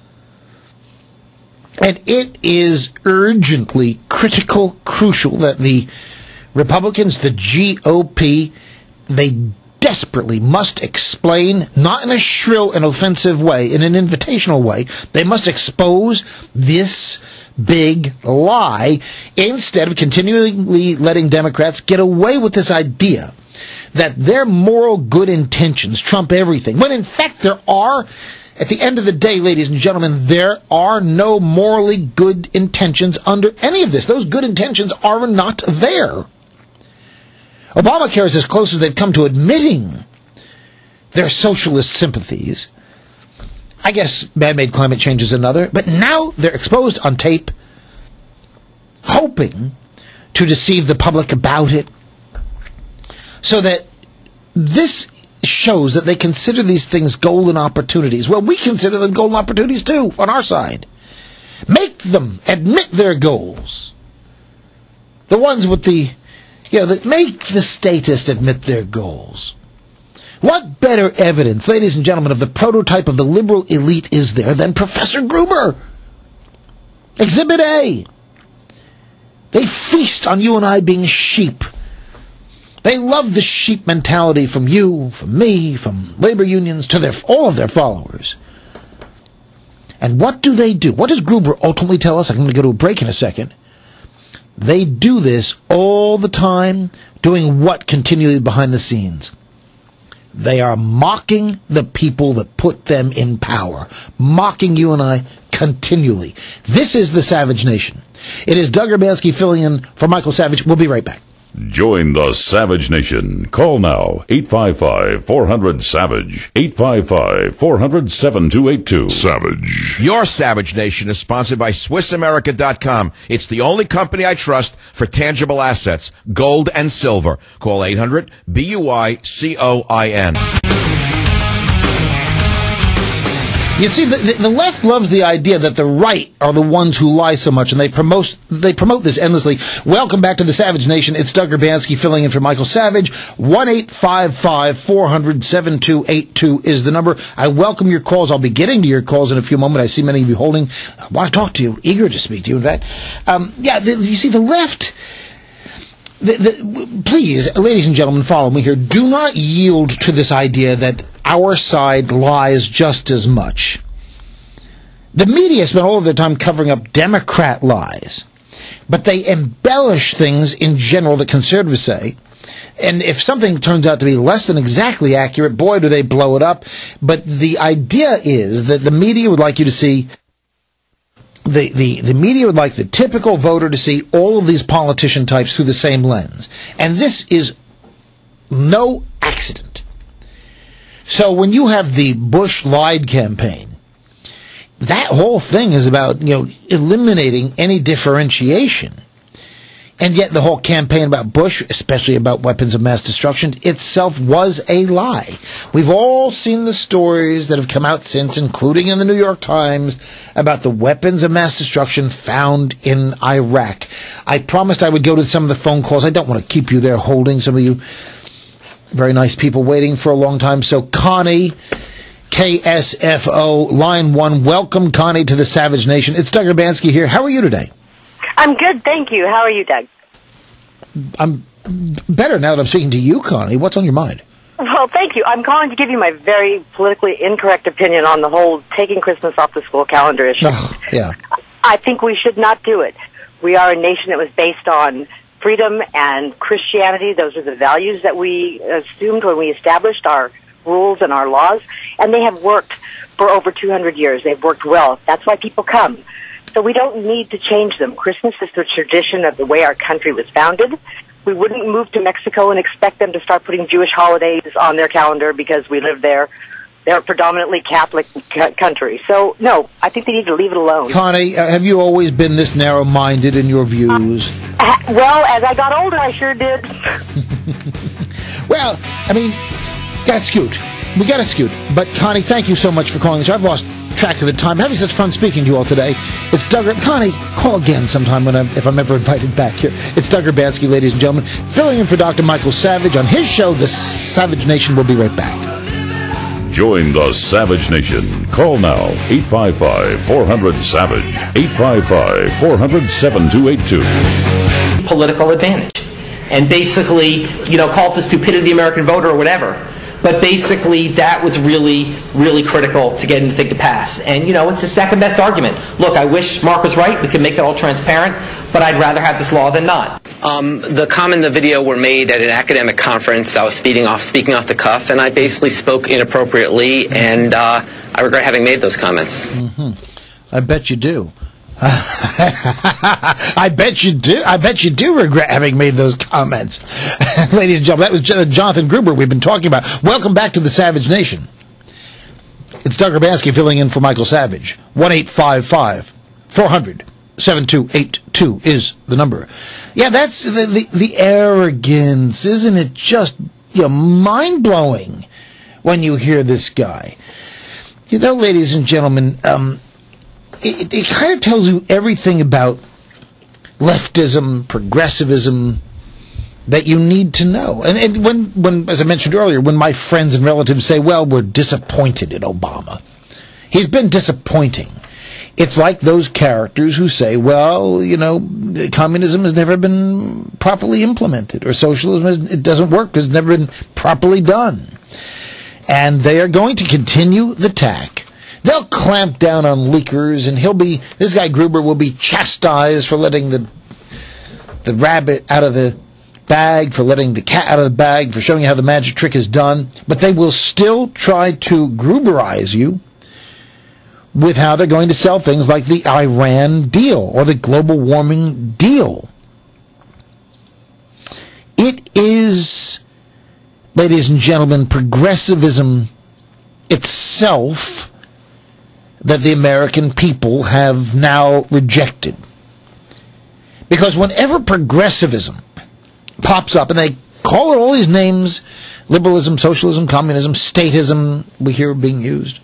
And it is urgently critical, crucial that the Republicans, the G O P, they desperately must explain, not in a shrill and offensive way, in an invitational way. They must expose this big lie instead of continually letting Democrats get away with this idea that their moral good intentions trump everything, when in fact there are, at the end of the day, ladies and gentlemen, there are no morally good intentions under any of this. Those good intentions are not there. Obamacare is as close as they've come to admitting their socialist sympathies. I guess man-made climate change is another. But now they're exposed on tape, hoping to deceive the public about it, so that this shows that they consider these things golden opportunities. Well, we consider them golden opportunities too, on our side. Make them admit their goals. The ones with the, you know, that make the statists admit their goals. What better evidence, ladies and gentlemen, of the prototype of the liberal elite is there than Professor Gruber? Exhibit A. They feast on you and I being sheep. They love the sheep mentality from you, from me, from labor unions, to their all of their followers. And what do they do? What does Gruber ultimately tell us? I'm going to go to a break in a second. They do this all the time, doing what continually behind the scenes? They are mocking the people that put them in power. Mocking you and I continually. This is the Savage Nation. It is Doug Urbanski filling in for Michael Savage. We'll be right back. Join the Savage Nation. Call now, eight five five, four hundred, SAVAGE, eight five five, four hundred, seven two eight two. Savage. Your Savage Nation is sponsored by Swiss America dot com. It's the only company I trust for tangible assets, gold and silver. Call eight hundred, B U I C O I N. You see, the, the left loves the idea that the right are the ones who lie so much, and they promote they promote this endlessly. Welcome back to the Savage Nation. It's Doug Urbanski filling in for Michael Savage. one eight five five, four hundred, seven two eight two is the number. I welcome your calls. I'll be getting to your calls in a few moments. I see many of you holding. I want to talk to you, eager to speak to you, in fact. Um, yeah, the, you see, the left... The, the, please, ladies and gentlemen, follow me here. Do not yield to this idea that our side lies just as much. The media spend all of their time covering up Democrat lies, but they embellish things in general that conservatives say. And if something turns out to be less than exactly accurate, boy, do they blow it up. But the idea is that the media would like you to see The, the, the media would like the typical voter to see all of these politician types through the same lens. And this is no accident. So when you have the Bush lied campaign, that whole thing is about, you know, eliminating any differentiation. And yet the whole campaign about Bush, especially about weapons of mass destruction, itself was a lie. We've all seen the stories that have come out since, including in the New York Times, about the weapons of mass destruction found in Iraq. I promised I would go to some of the phone calls. I don't want to keep you there holding, some of you very nice people waiting for a long time. So Connie, K S F O, line one, welcome Connie to the Savage Nation. It's Doug Urbanski here. How are you today? I'm good, thank you. How are you, Doug? I'm better now that I'm speaking to you, Connie. What's on your mind? Well, thank you. I'm calling to give you my very politically incorrect opinion on the whole taking Christmas off the school calendar issue. Oh, yeah. I think we should not do it. We are a nation that was based on freedom and Christianity. Those are the values that we assumed when we established our rules and our laws, and they have worked for over two hundred years. They've worked well. That's why people come. So we don't need to change them. Christmas is the tradition of the way our country was founded. We wouldn't move to Mexico and expect them to start putting Jewish holidays on their calendar because we live there. They're a predominantly Catholic c- country. So, no, I think they need to leave it alone. Connie, uh, have you always been this narrow-minded in your views? Uh, well, as I got older, I sure did. Well, I mean, got to scoot. We got to scoot. But, Connie, thank you so much for calling the show. I've lost track of the time. Having such fun speaking to you all today. It's Doug. Connie, call again sometime when I'm, if I'm ever invited back here. It's Doug Urbanski, ladies and gentlemen, filling in for Doctor Michael Savage on his show, The Savage Nation. We'll be right back. Join the Savage Nation. Call now, eight five five, four hundred, SAVAGE, eight five five, four hundred, seven two eight two. Political advantage. And basically, you know, call it the stupidity of the American voter or whatever. But basically, that was really, really critical to getting the thing to pass. And, you know, it's the second best argument. Look, I wish Mark was right. We can make it all transparent. But I'd rather have this law than not. Um, the comment and the video were made at an academic conference. I was speaking off, speaking off the cuff, and I basically spoke inappropriately, and uh, I regret having made those comments. Mm-hmm. I bet you do. I bet you do. I bet you do regret having made those comments. Ladies and gentlemen, that was Jonathan Gruber we've been talking about. Welcome back to the Savage Nation. It's Doug Urbanski filling in for Michael Savage. one eight five five, four hundred, seven two eight two is the number. Yeah, that's the, the, the arrogance. Isn't it just, you know, mind-blowing when you hear this guy? You know, ladies and gentlemen, um, It, it kind of tells you everything about leftism, progressivism that you need to know. And, and when, when, as I mentioned earlier, when my friends and relatives say, well, we're disappointed in Obama, he's been disappointing. It's like those characters who say, well, you know, communism has never been properly implemented, or socialism, has, it doesn't work because it's never been properly done. And they are going to continue the tack. They'll clamp down on leakers, and he'll be, this guy Gruber will be chastised for letting the the rabbit out of the bag, for letting the cat out of the bag, for showing you how the magic trick is done. But they will still try to Gruberize you with how they're going to sell things like the Iran deal or the global warming deal. It is, ladies and gentlemen, progressivism itself that the American people have now rejected. Because whenever progressivism pops up, and they call it all these names, liberalism, socialism, communism, statism, we hear being used,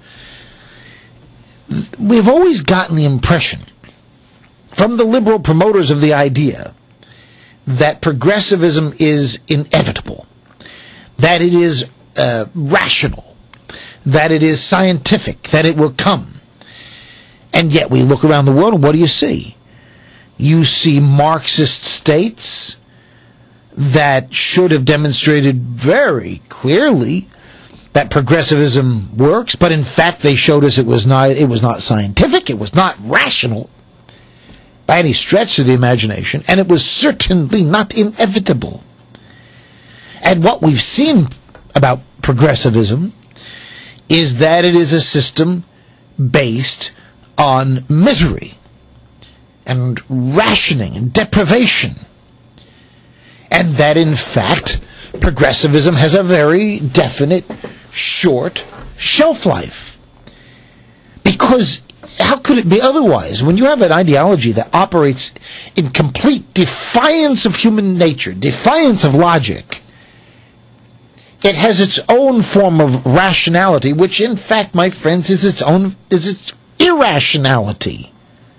we've always gotten the impression from the liberal promoters of the idea that progressivism is inevitable, that it is uh, rational, that it is scientific, that it will come. And yet we look around the world, and what do you see? You see Marxist states that should have demonstrated very clearly that progressivism works, but in fact they showed us it was not it was not scientific, it was not rational by any stretch of the imagination, and it was certainly not inevitable. And what we've seen about progressivism is that it is a system based on misery and rationing and deprivation. And that, in fact, progressivism has a very definite, short shelf life. Because how could it be otherwise? When you have an ideology that operates in complete defiance of human nature, defiance of logic, it has its own form of rationality, which, in fact, my friends, is its own is its irrationality.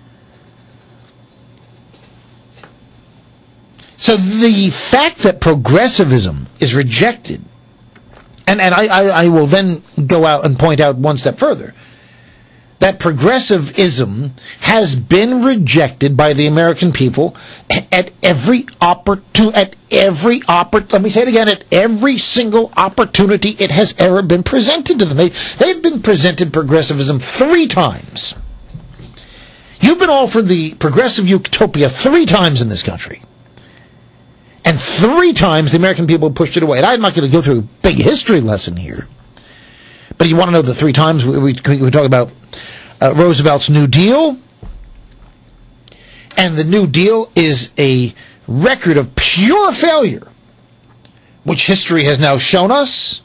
So the fact that progressivism is rejected, and, and I, I, I will then go out and point out one step further, that progressivism has been rejected by the American people at every opportunity, at every oppor- let me say it again, at every single opportunity it has ever been presented to them. They, they've been presented progressivism three times. You've been offered the progressive utopia three times in this country. And three times the American people pushed it away. And I'm not going to go through a big history lesson here. But if you want to know the three times, we, we, we talk about uh, Roosevelt's New Deal. And the New Deal is a record of pure failure, which history has now shown us.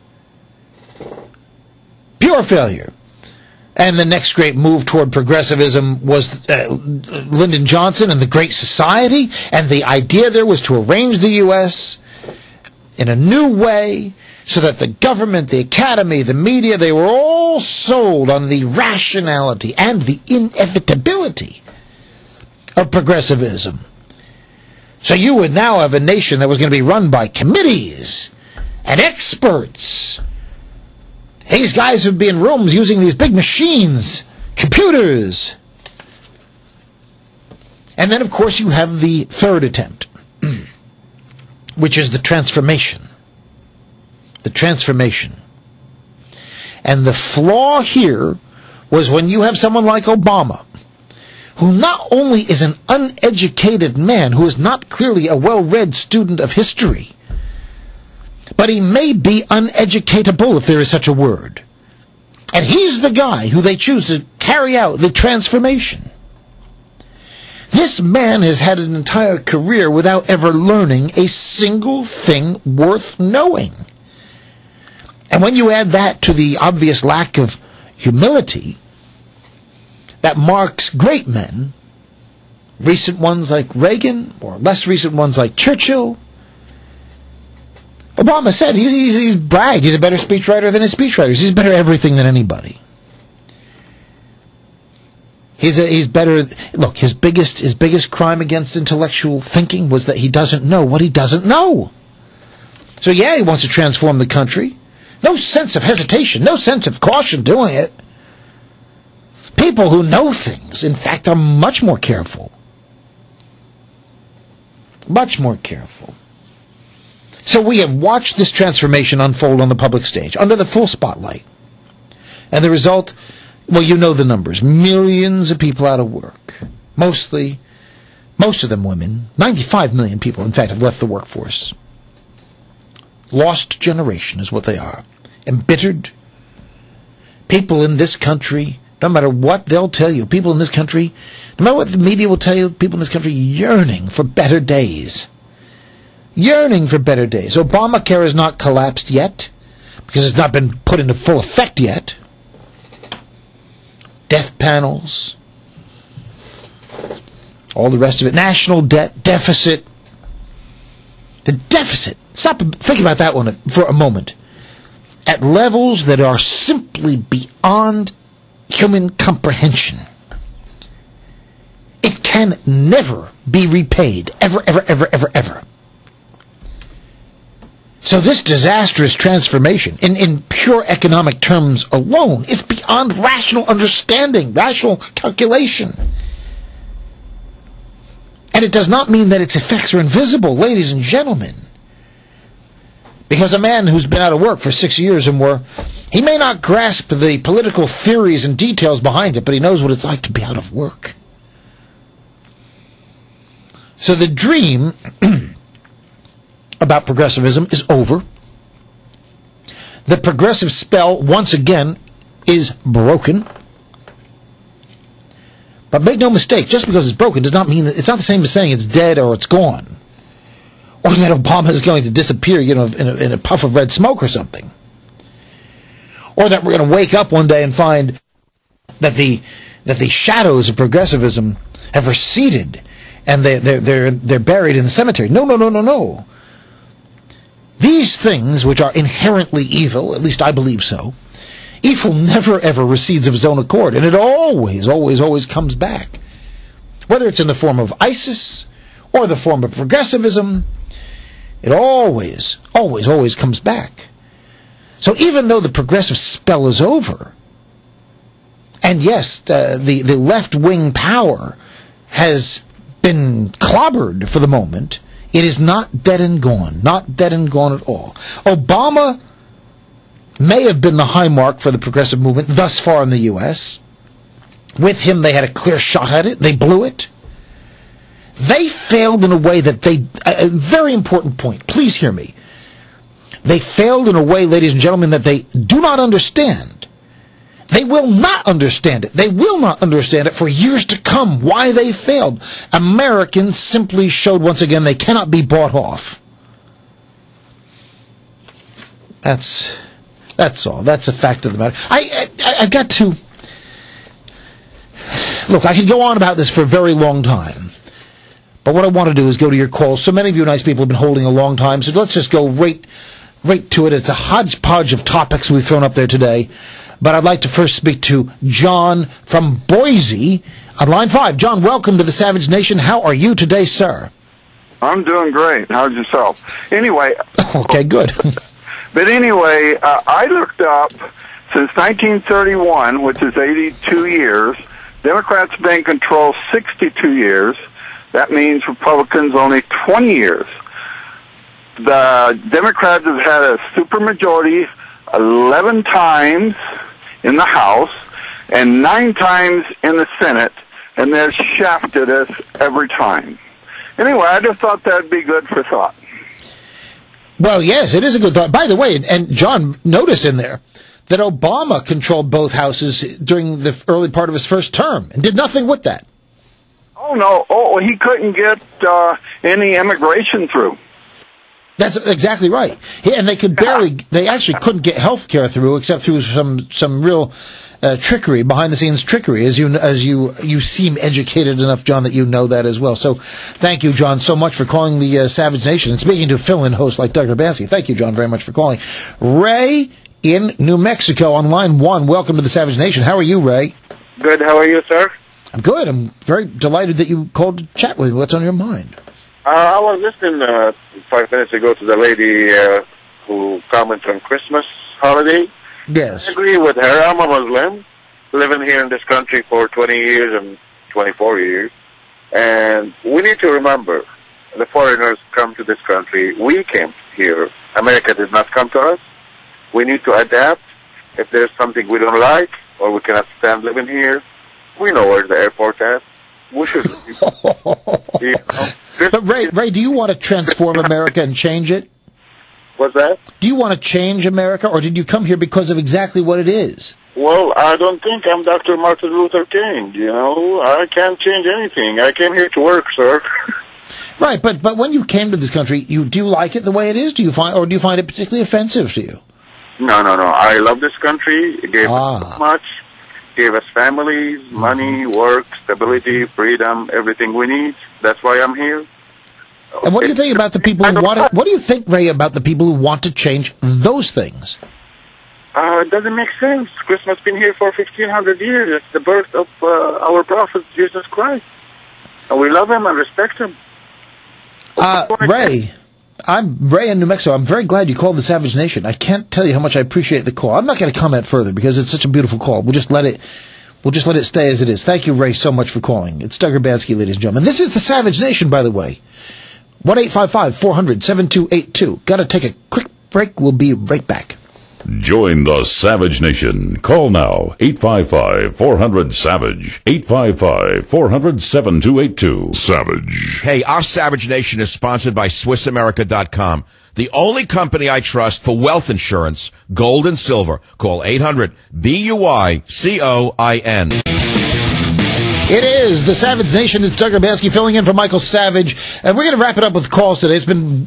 Pure failure. And the next great move toward progressivism was uh, Lyndon Johnson and the Great Society, and the idea there was to arrange the U S in a new way so that the government, the academy, the media, they were all sold on the rationality and the inevitability of progressivism. So you would now have a nation that was going to be run by committees and experts. These guys would be in rooms using these big machines, computers. And then, of course, you have the third attempt, which is the transformation. The transformation. And the flaw here was when you have someone like Obama, who not only is an uneducated man, who is not clearly a well-read student of history, but he may be uneducatable, if there is such a word. And he's the guy who they choose to carry out the transformation. This man has had an entire career without ever learning a single thing worth knowing. And when you add that to the obvious lack of humility that marks great men, recent ones like Reagan, or less recent ones like Churchill, Obama said he's, he's, he's bragged. He's a better speechwriter than his speechwriters. He's better at everything than anybody. He's a, he's better. Look, his biggest his biggest crime against intellectual thinking was that he doesn't know what he doesn't know. So yeah, he wants to transform the country. No sense of hesitation, no sense of caution doing it. People who know things, in fact, are much more careful. Much more careful. So we have watched this transformation unfold on the public stage, under the full spotlight. And the result, well, you know the numbers. Millions of people out of work. Mostly, most of them women. ninety-five million people, in fact, have left the workforce. Lost generation is what they are. Embittered. People in this country, no matter what they'll tell you, people in this country, no matter what the media will tell you, people in this country yearning for better days. yearning for better days. Obamacare has not collapsed yet, because it's not been put into full effect yet. Death panels, all the rest of it. National debt, deficit. The deficit, stop and think about that one for a moment. At levels that are simply beyond human comprehension. It can never be repaid, ever, ever, ever, ever, ever. So this disastrous transformation, in, in pure economic terms alone, is beyond rational understanding, rational calculation. And it does not mean that its effects are invisible, ladies and gentlemen. Because a man who's been out of work for six years or more, he may not grasp the political theories and details behind it, but he knows what it's like to be out of work. So the dream about progressivism is over. The progressive spell, once again, is broken. But make no mistake, just because it's broken does not mean that it's not the same as saying it's dead or it's gone. Or that Obama is going to disappear, you know, in a, in a puff of red smoke or something. Or that we're going to wake up one day and find that the that the shadows of progressivism have receded and they they're they're they're buried in the cemetery. No, no, no, no, no. These things, which are inherently evil, at least I believe so, evil never ever recedes of its own accord, and it always, always, always comes back. Whether it's in the form of ISIS or the form of progressivism, it always, always, always comes back. So even though the progressive spell is over, and yes, uh, the, the left-wing power has been clobbered for the moment, it is not dead and gone. Not dead and gone at all. Obama may have been the high mark for the progressive movement thus far in the U S. With him, they had a clear shot at it. They blew it. They failed in a way that they... A very important point. Please hear me. They failed in a way, ladies and gentlemen, that they do not understand. They will not understand it. They will not understand it for years to come, why they failed. Americans simply showed once again they cannot be bought off. That's that's all. That's a fact of the matter. I, I, I've got to... Look, I could go on about this for a very long time. But what I want to do is go to your calls. So many of you nice people have been holding a long time, so let's just go right, right to it. It's a hodgepodge of topics we've thrown up there today. But I'd like to first speak to John from Boise on line five. John, welcome to the Savage Nation. How are you today, sir? I'm doing great. How's yourself? Anyway. Okay, good. But anyway, uh, I looked up since nineteen thirty-one, which is eighty-two years, Democrats have been in control sixty-two years. That means Republicans only twenty years. The Democrats have had a supermajority eleven times in the House and nine times in the Senate, and they've shafted us every time. Anyway, I just thought that'd be good for thought. Well, yes, it is a good thought. By the way, and John, notice in there that Obama controlled both houses during the early part of his first term and did nothing with that. Oh, no. Oh, he couldn't get uh, any immigration through. That's exactly right. And they could barely, they actually couldn't get health care through except through some, some real uh, trickery, behind-the-scenes trickery, as you as you you seem educated enough, John, that you know that as well. So thank you, John, so much for calling the uh, Savage Nation and speaking to a fill-in host like Doug Urbanski. Thank you, John, very much for calling. Ray in New Mexico on line one. Welcome to the Savage Nation. How are you, Ray? Good. How are you, sir? I'm good. I'm very delighted that you called to chat with me. What's on your mind? Uh, I was listening uh, five minutes ago to the lady uh, who commented on Christmas holiday. Yes. I agree with her. I'm a Muslim, living here in this country for twenty years and twenty-four years. And we need to remember, the foreigners come to this country. We came here. America did not come to us. We need to adapt. If there's something we don't like or we cannot stand living here, we know where's the airport at. We should. You know? But Ray, Ray, do you want to transform America and change it? What's that? Do you want to change America, or did you come here because of exactly what it is? Well, I don't think I'm Doctor Martin Luther King, you know. I can't change anything. I came here to work, sir. Right, but but when you came to this country, you do you like it the way it is? Do you find, or do you find it particularly offensive to you? No, no, no. I love this country. It gave ah. us so much. Gave us families, mm-hmm. money, work, stability, freedom, everything we need. That's why I'm here. And what do you think about the people who want to, what do you think, Ray, about the people who want to change those things? Uh, it doesn't make sense. Christmas has been here for fifteen hundred years. It's the birth of uh, our prophet, Jesus Christ. And we love him and respect him. Uh, Ray, I'm Ray in New Mexico. I'm very glad you called the Savage Nation. I can't tell you how much I appreciate the call. I'm not going to comment further because it's such a beautiful call. We'll just let it, we'll just let it stay as it is. Thank you, Ray, so much for calling. It's Doug Urbanski, ladies and gentlemen. This is the Savage Nation, by the way. one eight five five, four hundred, seven two eight two. Got to take a quick break. We'll be right back. Join the Savage Nation. Call now, eight five five, four hundred, SAVAGE, eight five five, four hundred, seven two eight two. Savage. Hey, our Savage Nation is sponsored by Swiss America dot com, the only company I trust for wealth insurance, gold and silver. Call eight hundred, B U I C O I N. It is the Savage Nation. It's Doug Urbanski filling in for Michael Savage. And we're going to wrap it up with calls today. It's been...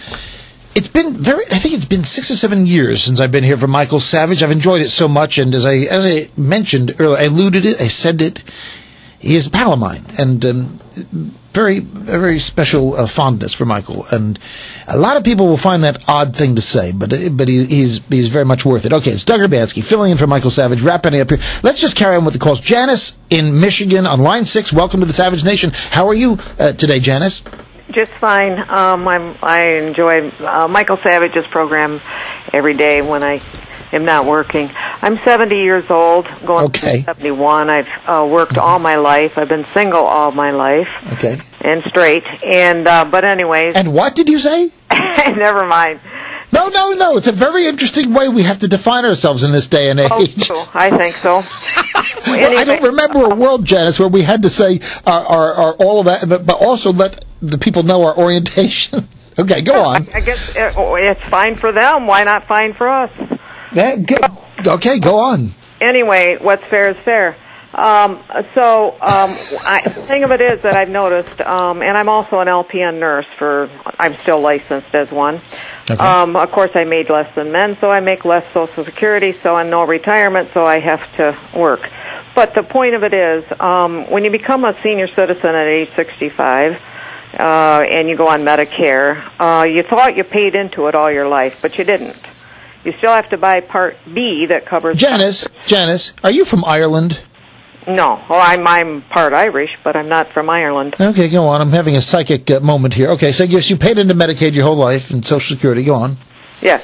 It's been very, I think it's been six or seven years since I've been here for Michael Savage. I've enjoyed it so much, and as I as I mentioned earlier, I alluded it, I said it, he is a pal of mine, and um, very, very special uh, fondness for Michael. And a lot of people will find that odd thing to say, but but he, he's he's very much worth it. Okay, it's Doug Urbanski filling in for Michael Savage, wrapping it up here. Let's just carry on with the calls. Janice in Michigan on line six, welcome to the Savage Nation. How are you uh, today, Janice? Just fine. Um, I'm, I enjoy uh, Michael Savage's program every day when I am not working. I'm seventy years old, going okay. to seventy-one. I've uh, worked mm-hmm. all my life. I've been single all my life. Okay. And straight. And uh, but anyways. And what did you say? Never mind. No, no, no. It's a very interesting way we have to define ourselves in this day and age. Oh, so. I think so. Well, anyway. I don't remember a world, Janice, where we had to say our, our, our all of that, but, but also let the people know our orientation. Okay, go on. I guess it, it's fine for them. Why not fine for us? Yeah, go, okay, go on. Anyway, what's fair is fair. Um, so um, I, the thing of it is that I've noticed, um, and I'm also an L P N nurse for, I'm still licensed as one. Okay. Um, of course, I made less than men, so I make less Social Security, so I'm no retirement, so I have to work. But the point of it is, um, when you become a senior citizen at age sixty-five, uh, and you go on Medicare, uh, you thought you paid into it all your life, but you didn't. You still have to buy Part B that covers... Janice, Janice, are you from Ireland? No. Well, I'm, I'm part Irish, but I'm not from Ireland. Okay, go on. I'm having a psychic uh, moment here. Okay, so yes, you paid into Medicaid your whole life and Social Security. Go on. Yes.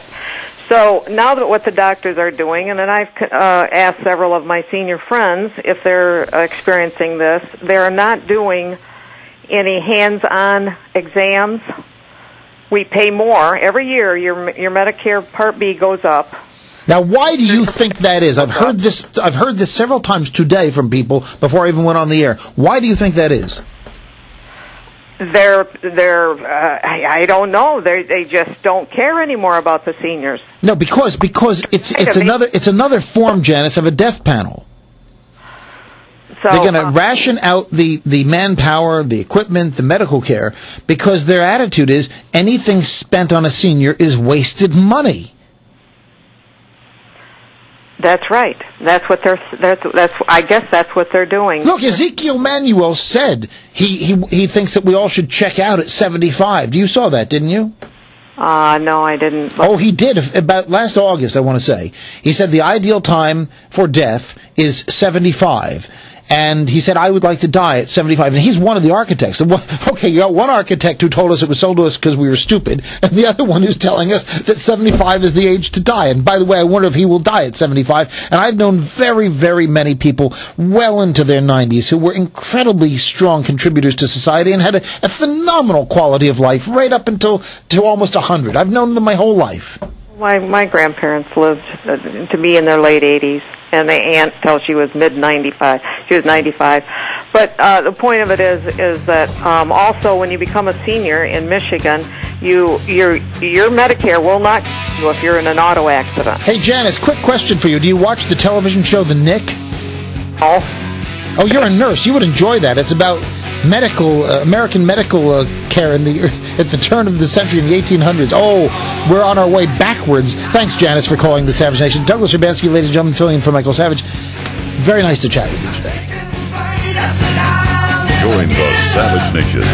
So now that what the doctors are doing, and then I've uh, asked several of my senior friends if they're uh, experiencing this, they're not doing any hands-on exams. We pay more. Every year your your Medicare Part B goes up. Now, why do you think that is? I've heard this I've heard this several times today from people before I even went on the air. Why do you think that is? They're they're uh, I, I don't know. They they just don't care anymore about the seniors. No, because because it's it's another it's another form, Janice, of a death panel. So, they're going to uh, ration out the, the manpower, the equipment, the medical care, because their attitude is anything spent on a senior is wasted money. That's right. That's what they're. That's. That's. I guess that's what they're doing. Look, Ezekiel Manuel said he he he thinks that we all should check out at seventy-five. You saw that, didn't you? Uh, no, I didn't. Oh, he did. About last August, I want to say. He said the ideal time for death is seventy-five. And he said, I would like to die at seventy-five. And he's one of the architects. Okay, you got one architect who told us it was sold to us because we were stupid, and the other one who's telling us that seventy-five is the age to die. And by the way, I wonder if he will die at seventy-five. And I've known very, very many people well into their nineties who were incredibly strong contributors to society and had a, a phenomenal quality of life right up until to almost one hundred. I've known them my whole life. My my grandparents lived uh, to be in their late eighties, and the aunt till she was mid ninety-five. She was ninety-five. But uh, the point of it is is that um, also when you become a senior in Michigan, you your your Medicare will not cover you if you're in an auto accident. Hey Janice, quick question for you: do you watch the television show The Nick? Oh. Oh, you're a nurse. You would enjoy that. It's about medical uh, American medical uh, Medicare in the at the turn of the century in the eighteen hundreds. Oh, we're on our way backwards. Thanks, Janice, for calling the Savage Nation. Douglas Urbanski, ladies and gentlemen, filling in for Michael Savage. Very nice to chat with you today. Join the Savage Nation.